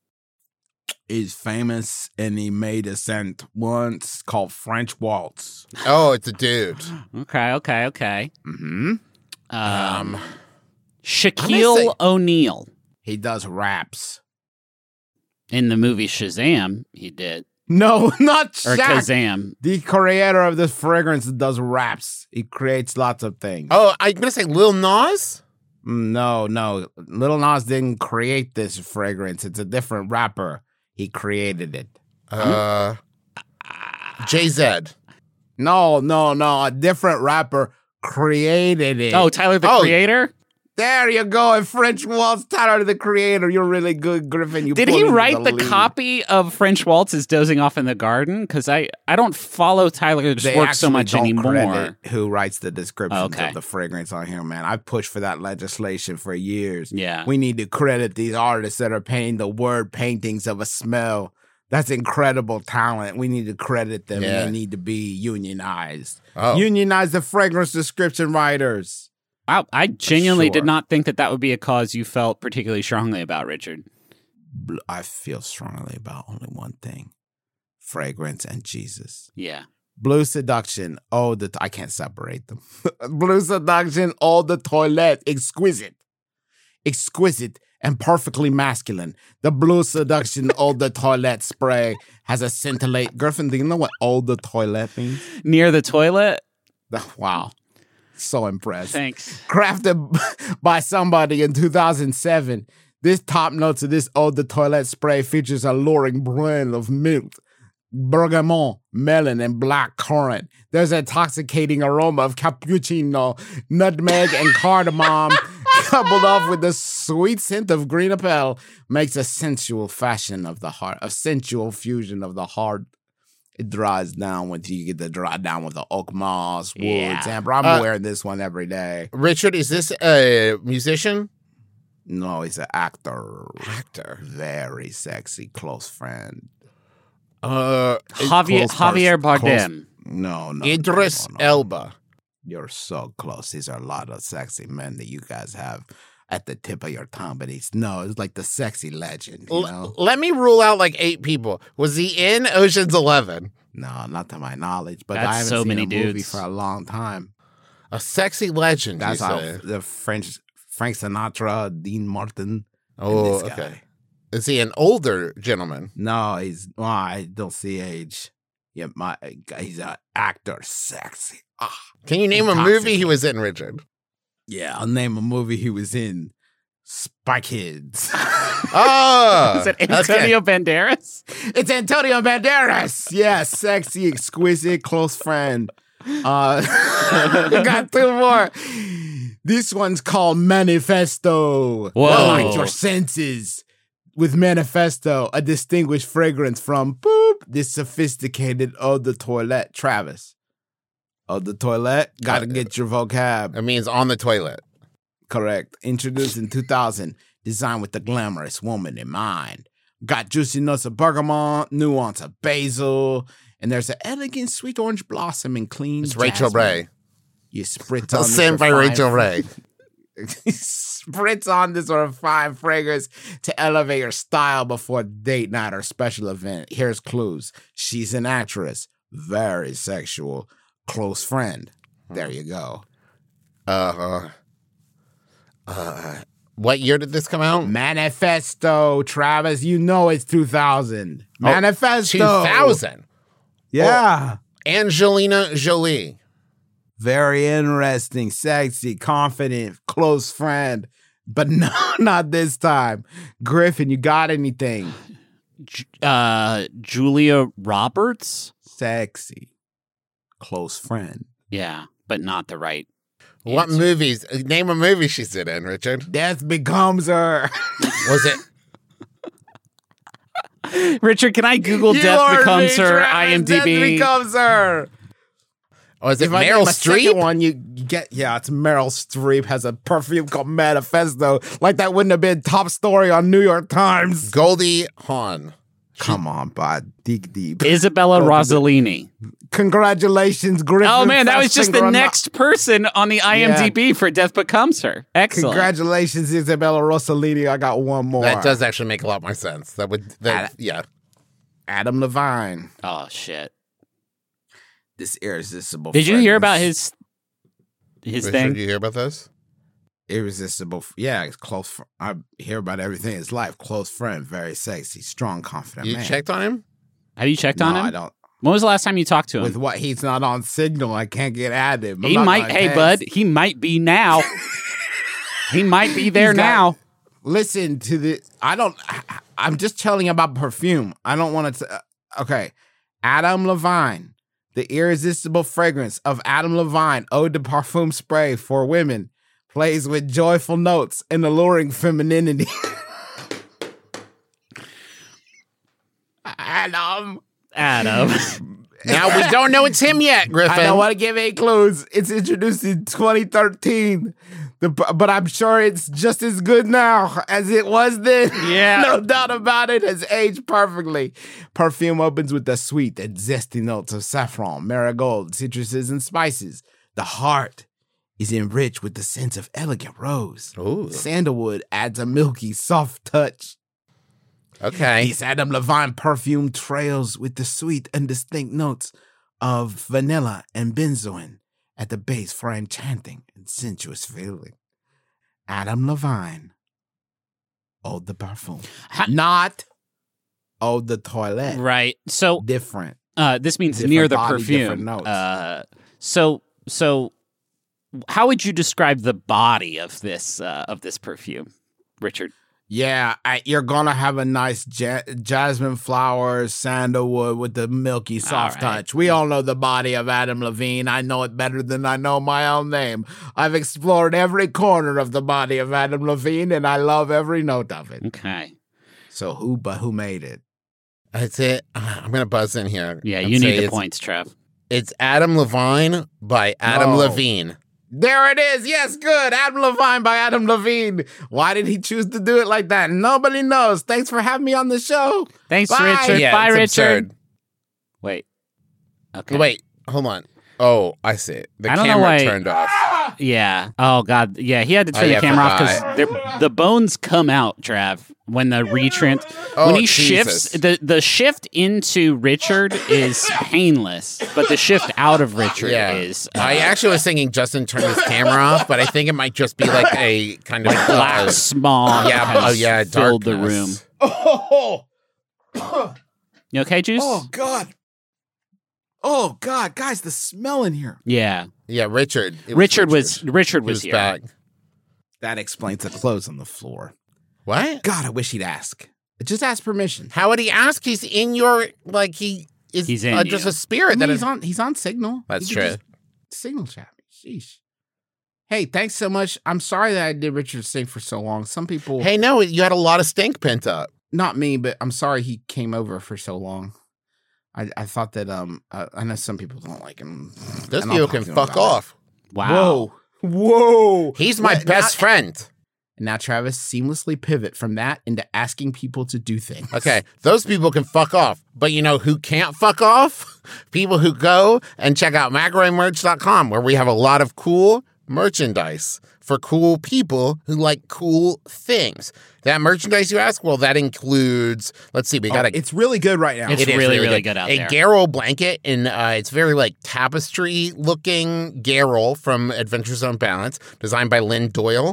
[SPEAKER 3] He's famous and he made a scent once called French Waltz.
[SPEAKER 4] Oh, it's a dude.
[SPEAKER 5] Okay, okay, okay.
[SPEAKER 3] Mm-hmm.
[SPEAKER 5] Um,
[SPEAKER 4] Um,
[SPEAKER 5] Shaquille
[SPEAKER 3] say-
[SPEAKER 5] O'Neal.
[SPEAKER 3] He does raps.
[SPEAKER 5] In the movie Shazam, he did.
[SPEAKER 3] No, not
[SPEAKER 5] Or
[SPEAKER 3] Shaq.
[SPEAKER 5] Kazam.
[SPEAKER 3] The creator of this fragrance does raps. He creates lots of things.
[SPEAKER 4] Oh, I'm going to say Lil Nas?
[SPEAKER 3] Mm, No, no. Lil Nas didn't create this fragrance. It's a different rapper. He created it.
[SPEAKER 4] Uh, Jay-Z.
[SPEAKER 3] No, no, no. A different rapper created it.
[SPEAKER 5] Oh, Tyler the
[SPEAKER 4] Oh.
[SPEAKER 5] Creator?
[SPEAKER 3] There you go. And French Waltz, Tyler the Creator. You're really good, Griffin. You
[SPEAKER 5] Did
[SPEAKER 3] pulled
[SPEAKER 5] he
[SPEAKER 3] into
[SPEAKER 5] write the
[SPEAKER 3] lead.
[SPEAKER 5] copy of French Waltz is Dozing Off in the Garden? Because I, I don't follow Tyler's
[SPEAKER 3] They
[SPEAKER 5] work so
[SPEAKER 3] actually
[SPEAKER 5] much
[SPEAKER 3] don't
[SPEAKER 5] anymore.
[SPEAKER 3] credit who writes the descriptions
[SPEAKER 5] Okay.
[SPEAKER 3] of the fragrance on here, man. I pushed for that legislation for years.
[SPEAKER 5] Yeah.
[SPEAKER 3] We need to credit these artists that are painting the word paintings of a smell. That's incredible talent. We need to credit them,
[SPEAKER 4] Yeah.
[SPEAKER 3] and they need to be unionized.
[SPEAKER 4] Oh.
[SPEAKER 3] Unionize the fragrance description writers.
[SPEAKER 5] I, I genuinely
[SPEAKER 3] Sure.
[SPEAKER 5] did not think that that would be a cause you felt particularly strongly about, Richard.
[SPEAKER 3] Bl- I feel strongly about only one thing: fragrance and Jesus.
[SPEAKER 5] Yeah.
[SPEAKER 3] Blue Seduction, oh, the I can't separate them. Blue Seduction, all the toilette, exquisite, exquisite, and perfectly masculine. The Blue Seduction, all the toilette spray has a scintillate. Griffin, do you know what all the toilette means?
[SPEAKER 5] Near the toilet?
[SPEAKER 3] Wow, so impressed.
[SPEAKER 5] Thanks.
[SPEAKER 3] Crafted by somebody in two thousand seven, this top notes of this eau de toilette spray features a alluring blend of mint, bergamot, melon, and black currant. There's an intoxicating aroma of cappuccino, nutmeg, and cardamom, coupled off with the sweet scent of green apple, makes a sensual fashion of the heart, a sensual fusion of the heart. It dries down when you get to dry down with the oak moss, wood,
[SPEAKER 5] Yeah.
[SPEAKER 3] amber. I'm
[SPEAKER 4] Uh,
[SPEAKER 3] wearing this one every day.
[SPEAKER 4] Richard, is this a musician?
[SPEAKER 3] No, he's an actor.
[SPEAKER 4] Actor.
[SPEAKER 3] Very sexy, close friend.
[SPEAKER 4] Uh,
[SPEAKER 5] Javier,
[SPEAKER 3] Close
[SPEAKER 5] Javier
[SPEAKER 3] pers- close-
[SPEAKER 5] Bardem.
[SPEAKER 3] No, no.
[SPEAKER 4] Idris
[SPEAKER 3] no, no, no.
[SPEAKER 4] Elba.
[SPEAKER 3] You're so close. These are a lot of sexy men that you guys have at the tip of your tongue, but he's no, it's like the sexy legend, you
[SPEAKER 4] L-
[SPEAKER 3] know?
[SPEAKER 4] let me rule out like eight people. Was he in Ocean's Eleven?
[SPEAKER 3] No, not to my knowledge, but
[SPEAKER 5] That's
[SPEAKER 3] I haven't
[SPEAKER 5] so
[SPEAKER 3] seen
[SPEAKER 5] many
[SPEAKER 3] a movie
[SPEAKER 5] dudes.
[SPEAKER 3] for a long time.
[SPEAKER 4] A sexy legend,
[SPEAKER 3] That's
[SPEAKER 4] you
[SPEAKER 3] how
[SPEAKER 4] say.
[SPEAKER 3] the French Frank Sinatra, Dean Martin. and
[SPEAKER 4] Oh,
[SPEAKER 3] this guy.
[SPEAKER 4] okay. Is he an older gentleman?
[SPEAKER 3] No, he's well, I don't see age. Yeah, my he's an actor, sexy. Ah,
[SPEAKER 4] Can you name a movie he
[SPEAKER 3] Intoxicating.
[SPEAKER 4] was in, Richard?
[SPEAKER 3] yeah, I'll name a movie he was in. Spy Kids.
[SPEAKER 4] Oh,
[SPEAKER 5] Is it Antonio Banderas?
[SPEAKER 3] It's Antonio Banderas. Yes, sexy, exquisite, close friend. Uh, we got two more. This one's called Manifesto.
[SPEAKER 5] Whoa.
[SPEAKER 3] Light your senses with Manifesto, a distinguished fragrance from boop, this sophisticated eau de toilette. Travis. Eau de toilette. Gotta get your vocab.
[SPEAKER 4] It means on the toilet.
[SPEAKER 3] Correct. Introduced in two thousand, designed with the glamorous woman in mind. Got juicy notes of bergamot, nuance of basil, and there's an elegant sweet orange blossom and clean
[SPEAKER 4] It's Rachel
[SPEAKER 3] jasmine.
[SPEAKER 4] Ray.
[SPEAKER 3] You spritz on this
[SPEAKER 4] Sent by
[SPEAKER 3] refined-
[SPEAKER 4] Rachel Ray.
[SPEAKER 3] spritz on this refined fragrance to elevate your style before a date night or special event. Here's clues. She's an actress, very sexual, close friend. There you go.
[SPEAKER 4] Uh, uh, what year did this come out?
[SPEAKER 3] Manifesto, Travis. You know it's two thousand. Manifesto.
[SPEAKER 4] two thousand.
[SPEAKER 3] Yeah.
[SPEAKER 4] Angelina Jolie.
[SPEAKER 3] Very interesting, sexy, confident, close friend. But no, not this time. Griffin, you got anything?
[SPEAKER 5] Uh, Julia Roberts?
[SPEAKER 3] Sexy, close friend.
[SPEAKER 5] Yeah, but not the right.
[SPEAKER 4] What
[SPEAKER 5] answer.
[SPEAKER 4] movies? Name a movie she's in, Richard.
[SPEAKER 3] Death Becomes Her.
[SPEAKER 4] Was it?
[SPEAKER 5] Richard, can I Google
[SPEAKER 3] You
[SPEAKER 5] Death
[SPEAKER 3] heard
[SPEAKER 5] Becomes
[SPEAKER 3] me,
[SPEAKER 5] Her
[SPEAKER 3] Travis.
[SPEAKER 5] IMDb?
[SPEAKER 3] Death Becomes Her.
[SPEAKER 4] Was it
[SPEAKER 3] If I
[SPEAKER 4] Meryl
[SPEAKER 3] name a second
[SPEAKER 4] Streep?
[SPEAKER 3] one, you get yeah, it's Meryl Streep has a perfume called Manifesto. Like that wouldn't have been top story on New York Times.
[SPEAKER 4] Goldie Hawn.
[SPEAKER 3] Come on, bud, dig deep.
[SPEAKER 5] Isabella Rossellini.
[SPEAKER 3] Congratulations, Griffin.
[SPEAKER 5] Oh man, that was just the
[SPEAKER 3] Festinger.
[SPEAKER 5] next person on the IMDb for Death Becomes Her. Excellent.
[SPEAKER 3] Congratulations, Isabella Rossellini. I got one more.
[SPEAKER 4] That does actually make a lot more sense. That would, that,
[SPEAKER 3] Ad-
[SPEAKER 4] yeah.
[SPEAKER 3] Adam Levine.
[SPEAKER 5] Oh shit.
[SPEAKER 3] This irresistible.
[SPEAKER 5] Did you hear about
[SPEAKER 3] fragrance.
[SPEAKER 5] his his
[SPEAKER 4] Richard,
[SPEAKER 5] thing?
[SPEAKER 4] Did you hear about this?
[SPEAKER 3] Irresistible. Yeah, it's close. Fr- I hear about everything in his life. Close friend, very sexy, strong, confident
[SPEAKER 4] You
[SPEAKER 3] man.
[SPEAKER 4] checked on him?
[SPEAKER 5] Have you checked
[SPEAKER 3] no,
[SPEAKER 5] on him?
[SPEAKER 3] I don't.
[SPEAKER 5] When was the last time you talked to him?
[SPEAKER 3] With what he's not on signal, I can't get at him. I'm
[SPEAKER 5] he
[SPEAKER 3] not
[SPEAKER 5] might.
[SPEAKER 3] gonna
[SPEAKER 5] Hey,
[SPEAKER 3] text.
[SPEAKER 5] bud. He might be now. He might be there
[SPEAKER 3] He's got-
[SPEAKER 5] now.
[SPEAKER 3] Listen to the. I don't. I, I'm just telling you about perfume. I don't want to. Uh, okay, Adam Levine, the irresistible fragrance of Adam Levine, eau de parfum spray for women, plays with joyful notes and alluring femininity. Adam.
[SPEAKER 5] Adam.
[SPEAKER 4] Now we don't know it's him yet, Griffin.
[SPEAKER 3] I don't want to give any clues. It's introduced in twenty thirteen, the, but I'm sure it's just as good now as it was then.
[SPEAKER 5] Yeah.
[SPEAKER 3] No doubt about it. Has aged perfectly. Perfume opens with the sweet and zesty notes of saffron, marigold, citruses, and spices. The heart is enriched with the scent of elegant rose.
[SPEAKER 4] Ooh.
[SPEAKER 3] Sandalwood adds a milky, soft touch.
[SPEAKER 4] Okay.
[SPEAKER 3] This Adam Levine perfume trails with the sweet and distinct notes of vanilla and benzoin at the base for enchanting and sensuous feeling. Adam Levine, eau de parfum.
[SPEAKER 5] Ha-
[SPEAKER 3] Not eau de toilette.
[SPEAKER 5] Right. So
[SPEAKER 3] Different.
[SPEAKER 5] uh, this means
[SPEAKER 3] Different
[SPEAKER 5] near the
[SPEAKER 3] body, different
[SPEAKER 5] perfume.
[SPEAKER 3] notes.
[SPEAKER 5] Uh, so so, how would you describe the body of this uh, of this perfume, Richard?
[SPEAKER 3] Yeah, I, you're gonna have a nice ja- jasmine flowers, sandalwood with the milky soft
[SPEAKER 5] right.
[SPEAKER 3] touch. We all know the body of Adam Levine. I know it better than I know my own name. I've explored every corner of the body of Adam Levine, and I love every note of it.
[SPEAKER 5] Okay.
[SPEAKER 3] So who, but who made it?
[SPEAKER 4] That's it. I'm going to buzz in here.
[SPEAKER 5] Yeah,
[SPEAKER 4] and
[SPEAKER 5] you
[SPEAKER 4] say
[SPEAKER 5] need the
[SPEAKER 4] it's-
[SPEAKER 5] points, Trev.
[SPEAKER 4] It's Adam Levine by Adam
[SPEAKER 3] No.
[SPEAKER 4] Levine.
[SPEAKER 3] There it is. Yes, good. Adam Levine by Adam Levine. Why did he choose to do it like that? Nobody knows. Thanks for having me on the show.
[SPEAKER 5] Thanks,
[SPEAKER 3] Bye.
[SPEAKER 5] Richard.
[SPEAKER 4] Yeah,
[SPEAKER 5] Bye,
[SPEAKER 4] it's
[SPEAKER 5] Richard.
[SPEAKER 4] absurd.
[SPEAKER 5] Wait. Okay.
[SPEAKER 4] Wait, hold on. Oh, I see it. The
[SPEAKER 5] I don't know
[SPEAKER 4] camera
[SPEAKER 5] why-
[SPEAKER 4] turned off.
[SPEAKER 5] Yeah. Oh God. Yeah. He had to turn
[SPEAKER 4] Oh, yeah,
[SPEAKER 5] the camera off
[SPEAKER 4] forgot.
[SPEAKER 5] because the bones come out, Trav, when the retrans.
[SPEAKER 4] Oh,
[SPEAKER 5] when he
[SPEAKER 4] Jesus.
[SPEAKER 5] shifts, the the shift into Richard is painless, but the shift out of Richard
[SPEAKER 4] Yeah.
[SPEAKER 5] is uh,
[SPEAKER 4] I actually was thinking Justin turned his camera off, but I think it might just be like a kind of
[SPEAKER 5] black
[SPEAKER 4] uh,
[SPEAKER 5] smog.
[SPEAKER 4] yeah,
[SPEAKER 5] has
[SPEAKER 4] oh yeah,
[SPEAKER 5] filled the room.
[SPEAKER 4] darkness.
[SPEAKER 3] Oh,
[SPEAKER 5] You okay, Juice?
[SPEAKER 3] oh God. Oh God, guys, the smell in here.
[SPEAKER 5] Yeah.
[SPEAKER 4] Yeah, Richard. It
[SPEAKER 5] Richard was Richard
[SPEAKER 4] He
[SPEAKER 5] was,
[SPEAKER 4] was
[SPEAKER 5] here.
[SPEAKER 4] back.
[SPEAKER 3] That explains the clothes on the floor.
[SPEAKER 4] What?
[SPEAKER 3] God, I wish he'd ask. Just ask permission.
[SPEAKER 4] How would he ask? He's in your like he is
[SPEAKER 5] He's in
[SPEAKER 4] uh, just
[SPEAKER 5] you.
[SPEAKER 4] a spirit
[SPEAKER 3] I mean,
[SPEAKER 4] that
[SPEAKER 3] he's
[SPEAKER 4] is.
[SPEAKER 3] on. He's on Signal.
[SPEAKER 4] That's
[SPEAKER 3] He could
[SPEAKER 4] true.
[SPEAKER 3] just Signal chat me. Sheesh. Hey, thanks so much. I'm sorry that I did Richard Sing for so long. Some people,
[SPEAKER 4] Hey, no, you had a lot of stink pent up.
[SPEAKER 3] not me, but I'm sorry he came over for so long. I, I thought that um I, I know some people don't like him.
[SPEAKER 4] Those
[SPEAKER 3] and I'll
[SPEAKER 4] people
[SPEAKER 3] talk
[SPEAKER 4] can
[SPEAKER 3] to him
[SPEAKER 4] fuck
[SPEAKER 3] about it.
[SPEAKER 4] off.
[SPEAKER 5] Wow.
[SPEAKER 3] Whoa, whoa!
[SPEAKER 4] He's my
[SPEAKER 3] What,
[SPEAKER 4] best
[SPEAKER 3] now-
[SPEAKER 4] friend.
[SPEAKER 3] And now Travis seamlessly pivot from that into asking people to do things.
[SPEAKER 4] Okay, those people can fuck off. But you know who can't fuck off? People who go and check out McElroy Merch dot com, where we have a lot of cool merchandise for cool people who like cool things. That merchandise you ask? Well, that includes, let's see, we got
[SPEAKER 3] Oh,
[SPEAKER 4] a
[SPEAKER 3] it's really good right now.
[SPEAKER 5] It's
[SPEAKER 4] It is
[SPEAKER 5] really, really good out
[SPEAKER 4] a
[SPEAKER 5] there.
[SPEAKER 4] Garrel blanket, and uh, it's very like tapestry looking Garrel from Adventures on Balance, designed by Lynn Doyle.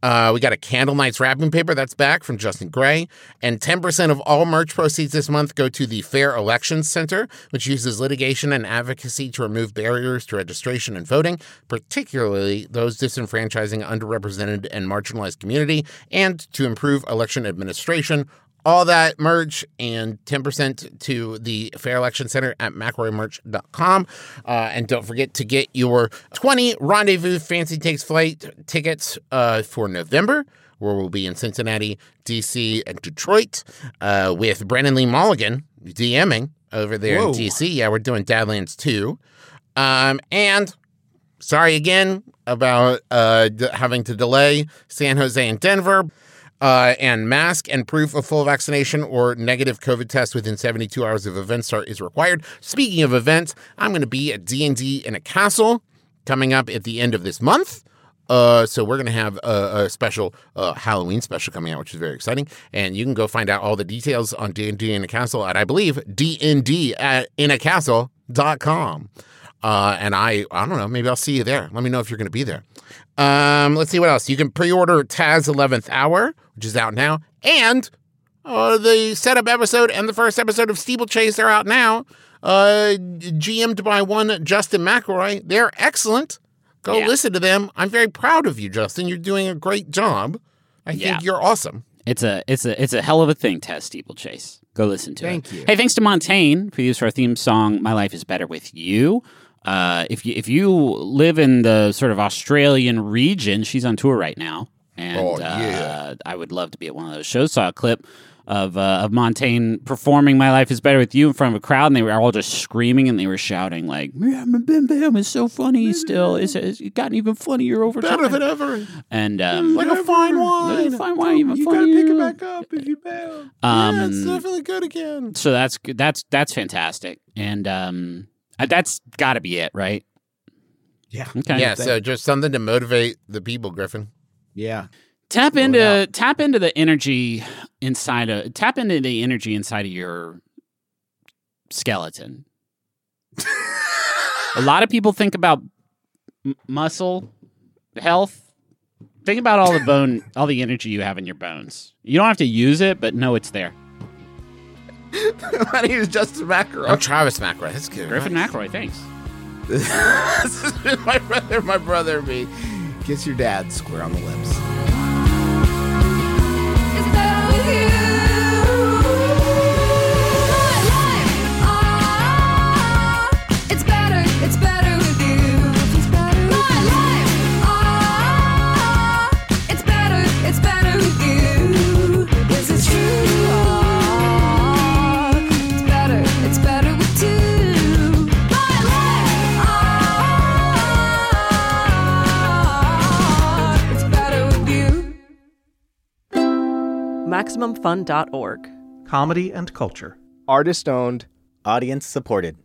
[SPEAKER 4] Uh, we got a Candle Nights wrapping paper that's back from Justin Gray. And ten percent of all merch proceeds this month go to the Fair Elections Center, which uses litigation and advocacy to remove barriers to registration and voting, particularly those disenfranchising underrepresented and marginalized community, and to improve election administration. All that merch and ten percent to the Fair Election Center at McElroy Merch dot com. Uh, and don't forget to get your twenty Rendezvous Fancy Takes Flight tickets uh, for November, where we'll be in Cincinnati, D C, and Detroit uh, with Brandon Lee Mulligan DMing over there Whoa. in D C. Yeah, we're doing Dadlands two. Um, and sorry again about uh, d- having to delay San Jose and Denver. Uh, and mask and proof of full vaccination or negative COVID test within seventy-two hours of event start is required. Speaking of events, I'm going to be at D and D in a castle coming up at the end of this month. Uh, so we're going to have a, a special uh, Halloween special coming out, which is very exciting. And you can go find out all the details on D and D in a castle at, I believe, D N D at in a castle dot com. Uh, and I, I don't know, maybe I'll see you there. Let me know if you're going to be there. Um, let's see what else. You can pre-order Taz eleventh Hour, which is out now. And uh, the setup episode and the first episode of Steeplechase are out now. Uh, G M'd by one Justin McElroy. They're excellent. Go yeah. listen to them. I'm very proud of you, Justin. You're doing a great job. I yeah. think you're awesome.
[SPEAKER 5] It's a it's a it's a hell of a thing, Taz Steeplechase. Go listen to
[SPEAKER 3] Thank
[SPEAKER 5] it.
[SPEAKER 3] Thank you.
[SPEAKER 5] Hey, thanks to Montaigne for use for our theme song, My Life is Better With You. Uh, if you if you live in the sort of Australian region, she's on tour right now, and
[SPEAKER 4] oh, yeah.
[SPEAKER 5] uh, I would love to be at one of those shows. Saw a clip of uh, of Montaigne performing "My Life Is Better With You" in front of a crowd, and they were all just screaming and they were shouting like, "Yeah, Bim Bam is so funny still. It's, it's gotten even funnier over
[SPEAKER 4] Better
[SPEAKER 5] time,
[SPEAKER 4] than ever."
[SPEAKER 5] And um,
[SPEAKER 4] like a fine wine,
[SPEAKER 5] like a fine wine, even
[SPEAKER 4] you
[SPEAKER 5] funnier.
[SPEAKER 4] You gotta pick it back up if you bail.
[SPEAKER 5] Um,
[SPEAKER 4] yeah, it's definitely good again.
[SPEAKER 5] So that's that's that's fantastic, and um, that's got to be it, right?
[SPEAKER 3] Yeah.
[SPEAKER 5] Okay.
[SPEAKER 4] Yeah. So just something to motivate the people, Griffin.
[SPEAKER 3] Yeah.
[SPEAKER 5] Tap into tap into the energy inside of tap into the energy inside of your skeleton. A lot of people think about m- muscle health. Think about all the bone, all the energy you have in your bones. You don't have to use it, but know it's there.
[SPEAKER 3] My name is Justin McElroy.
[SPEAKER 4] I'm Travis McElroy. That's good.
[SPEAKER 5] Griffin
[SPEAKER 4] right?
[SPEAKER 5] McElroy, thanks.
[SPEAKER 3] This has been my brother, my brother, and me. Kiss your dad square on the lips.
[SPEAKER 2] It's better with you. My life, ah, it's better, it's better with you. It's better with my life, ah, it's better, it's better with you. This is true. Ah, it's better, it's better with two. My life, ah, it's better with you.
[SPEAKER 11] Maximum Fun dot org.
[SPEAKER 8] Comedy and culture.
[SPEAKER 12] Artist owned. Audience supported.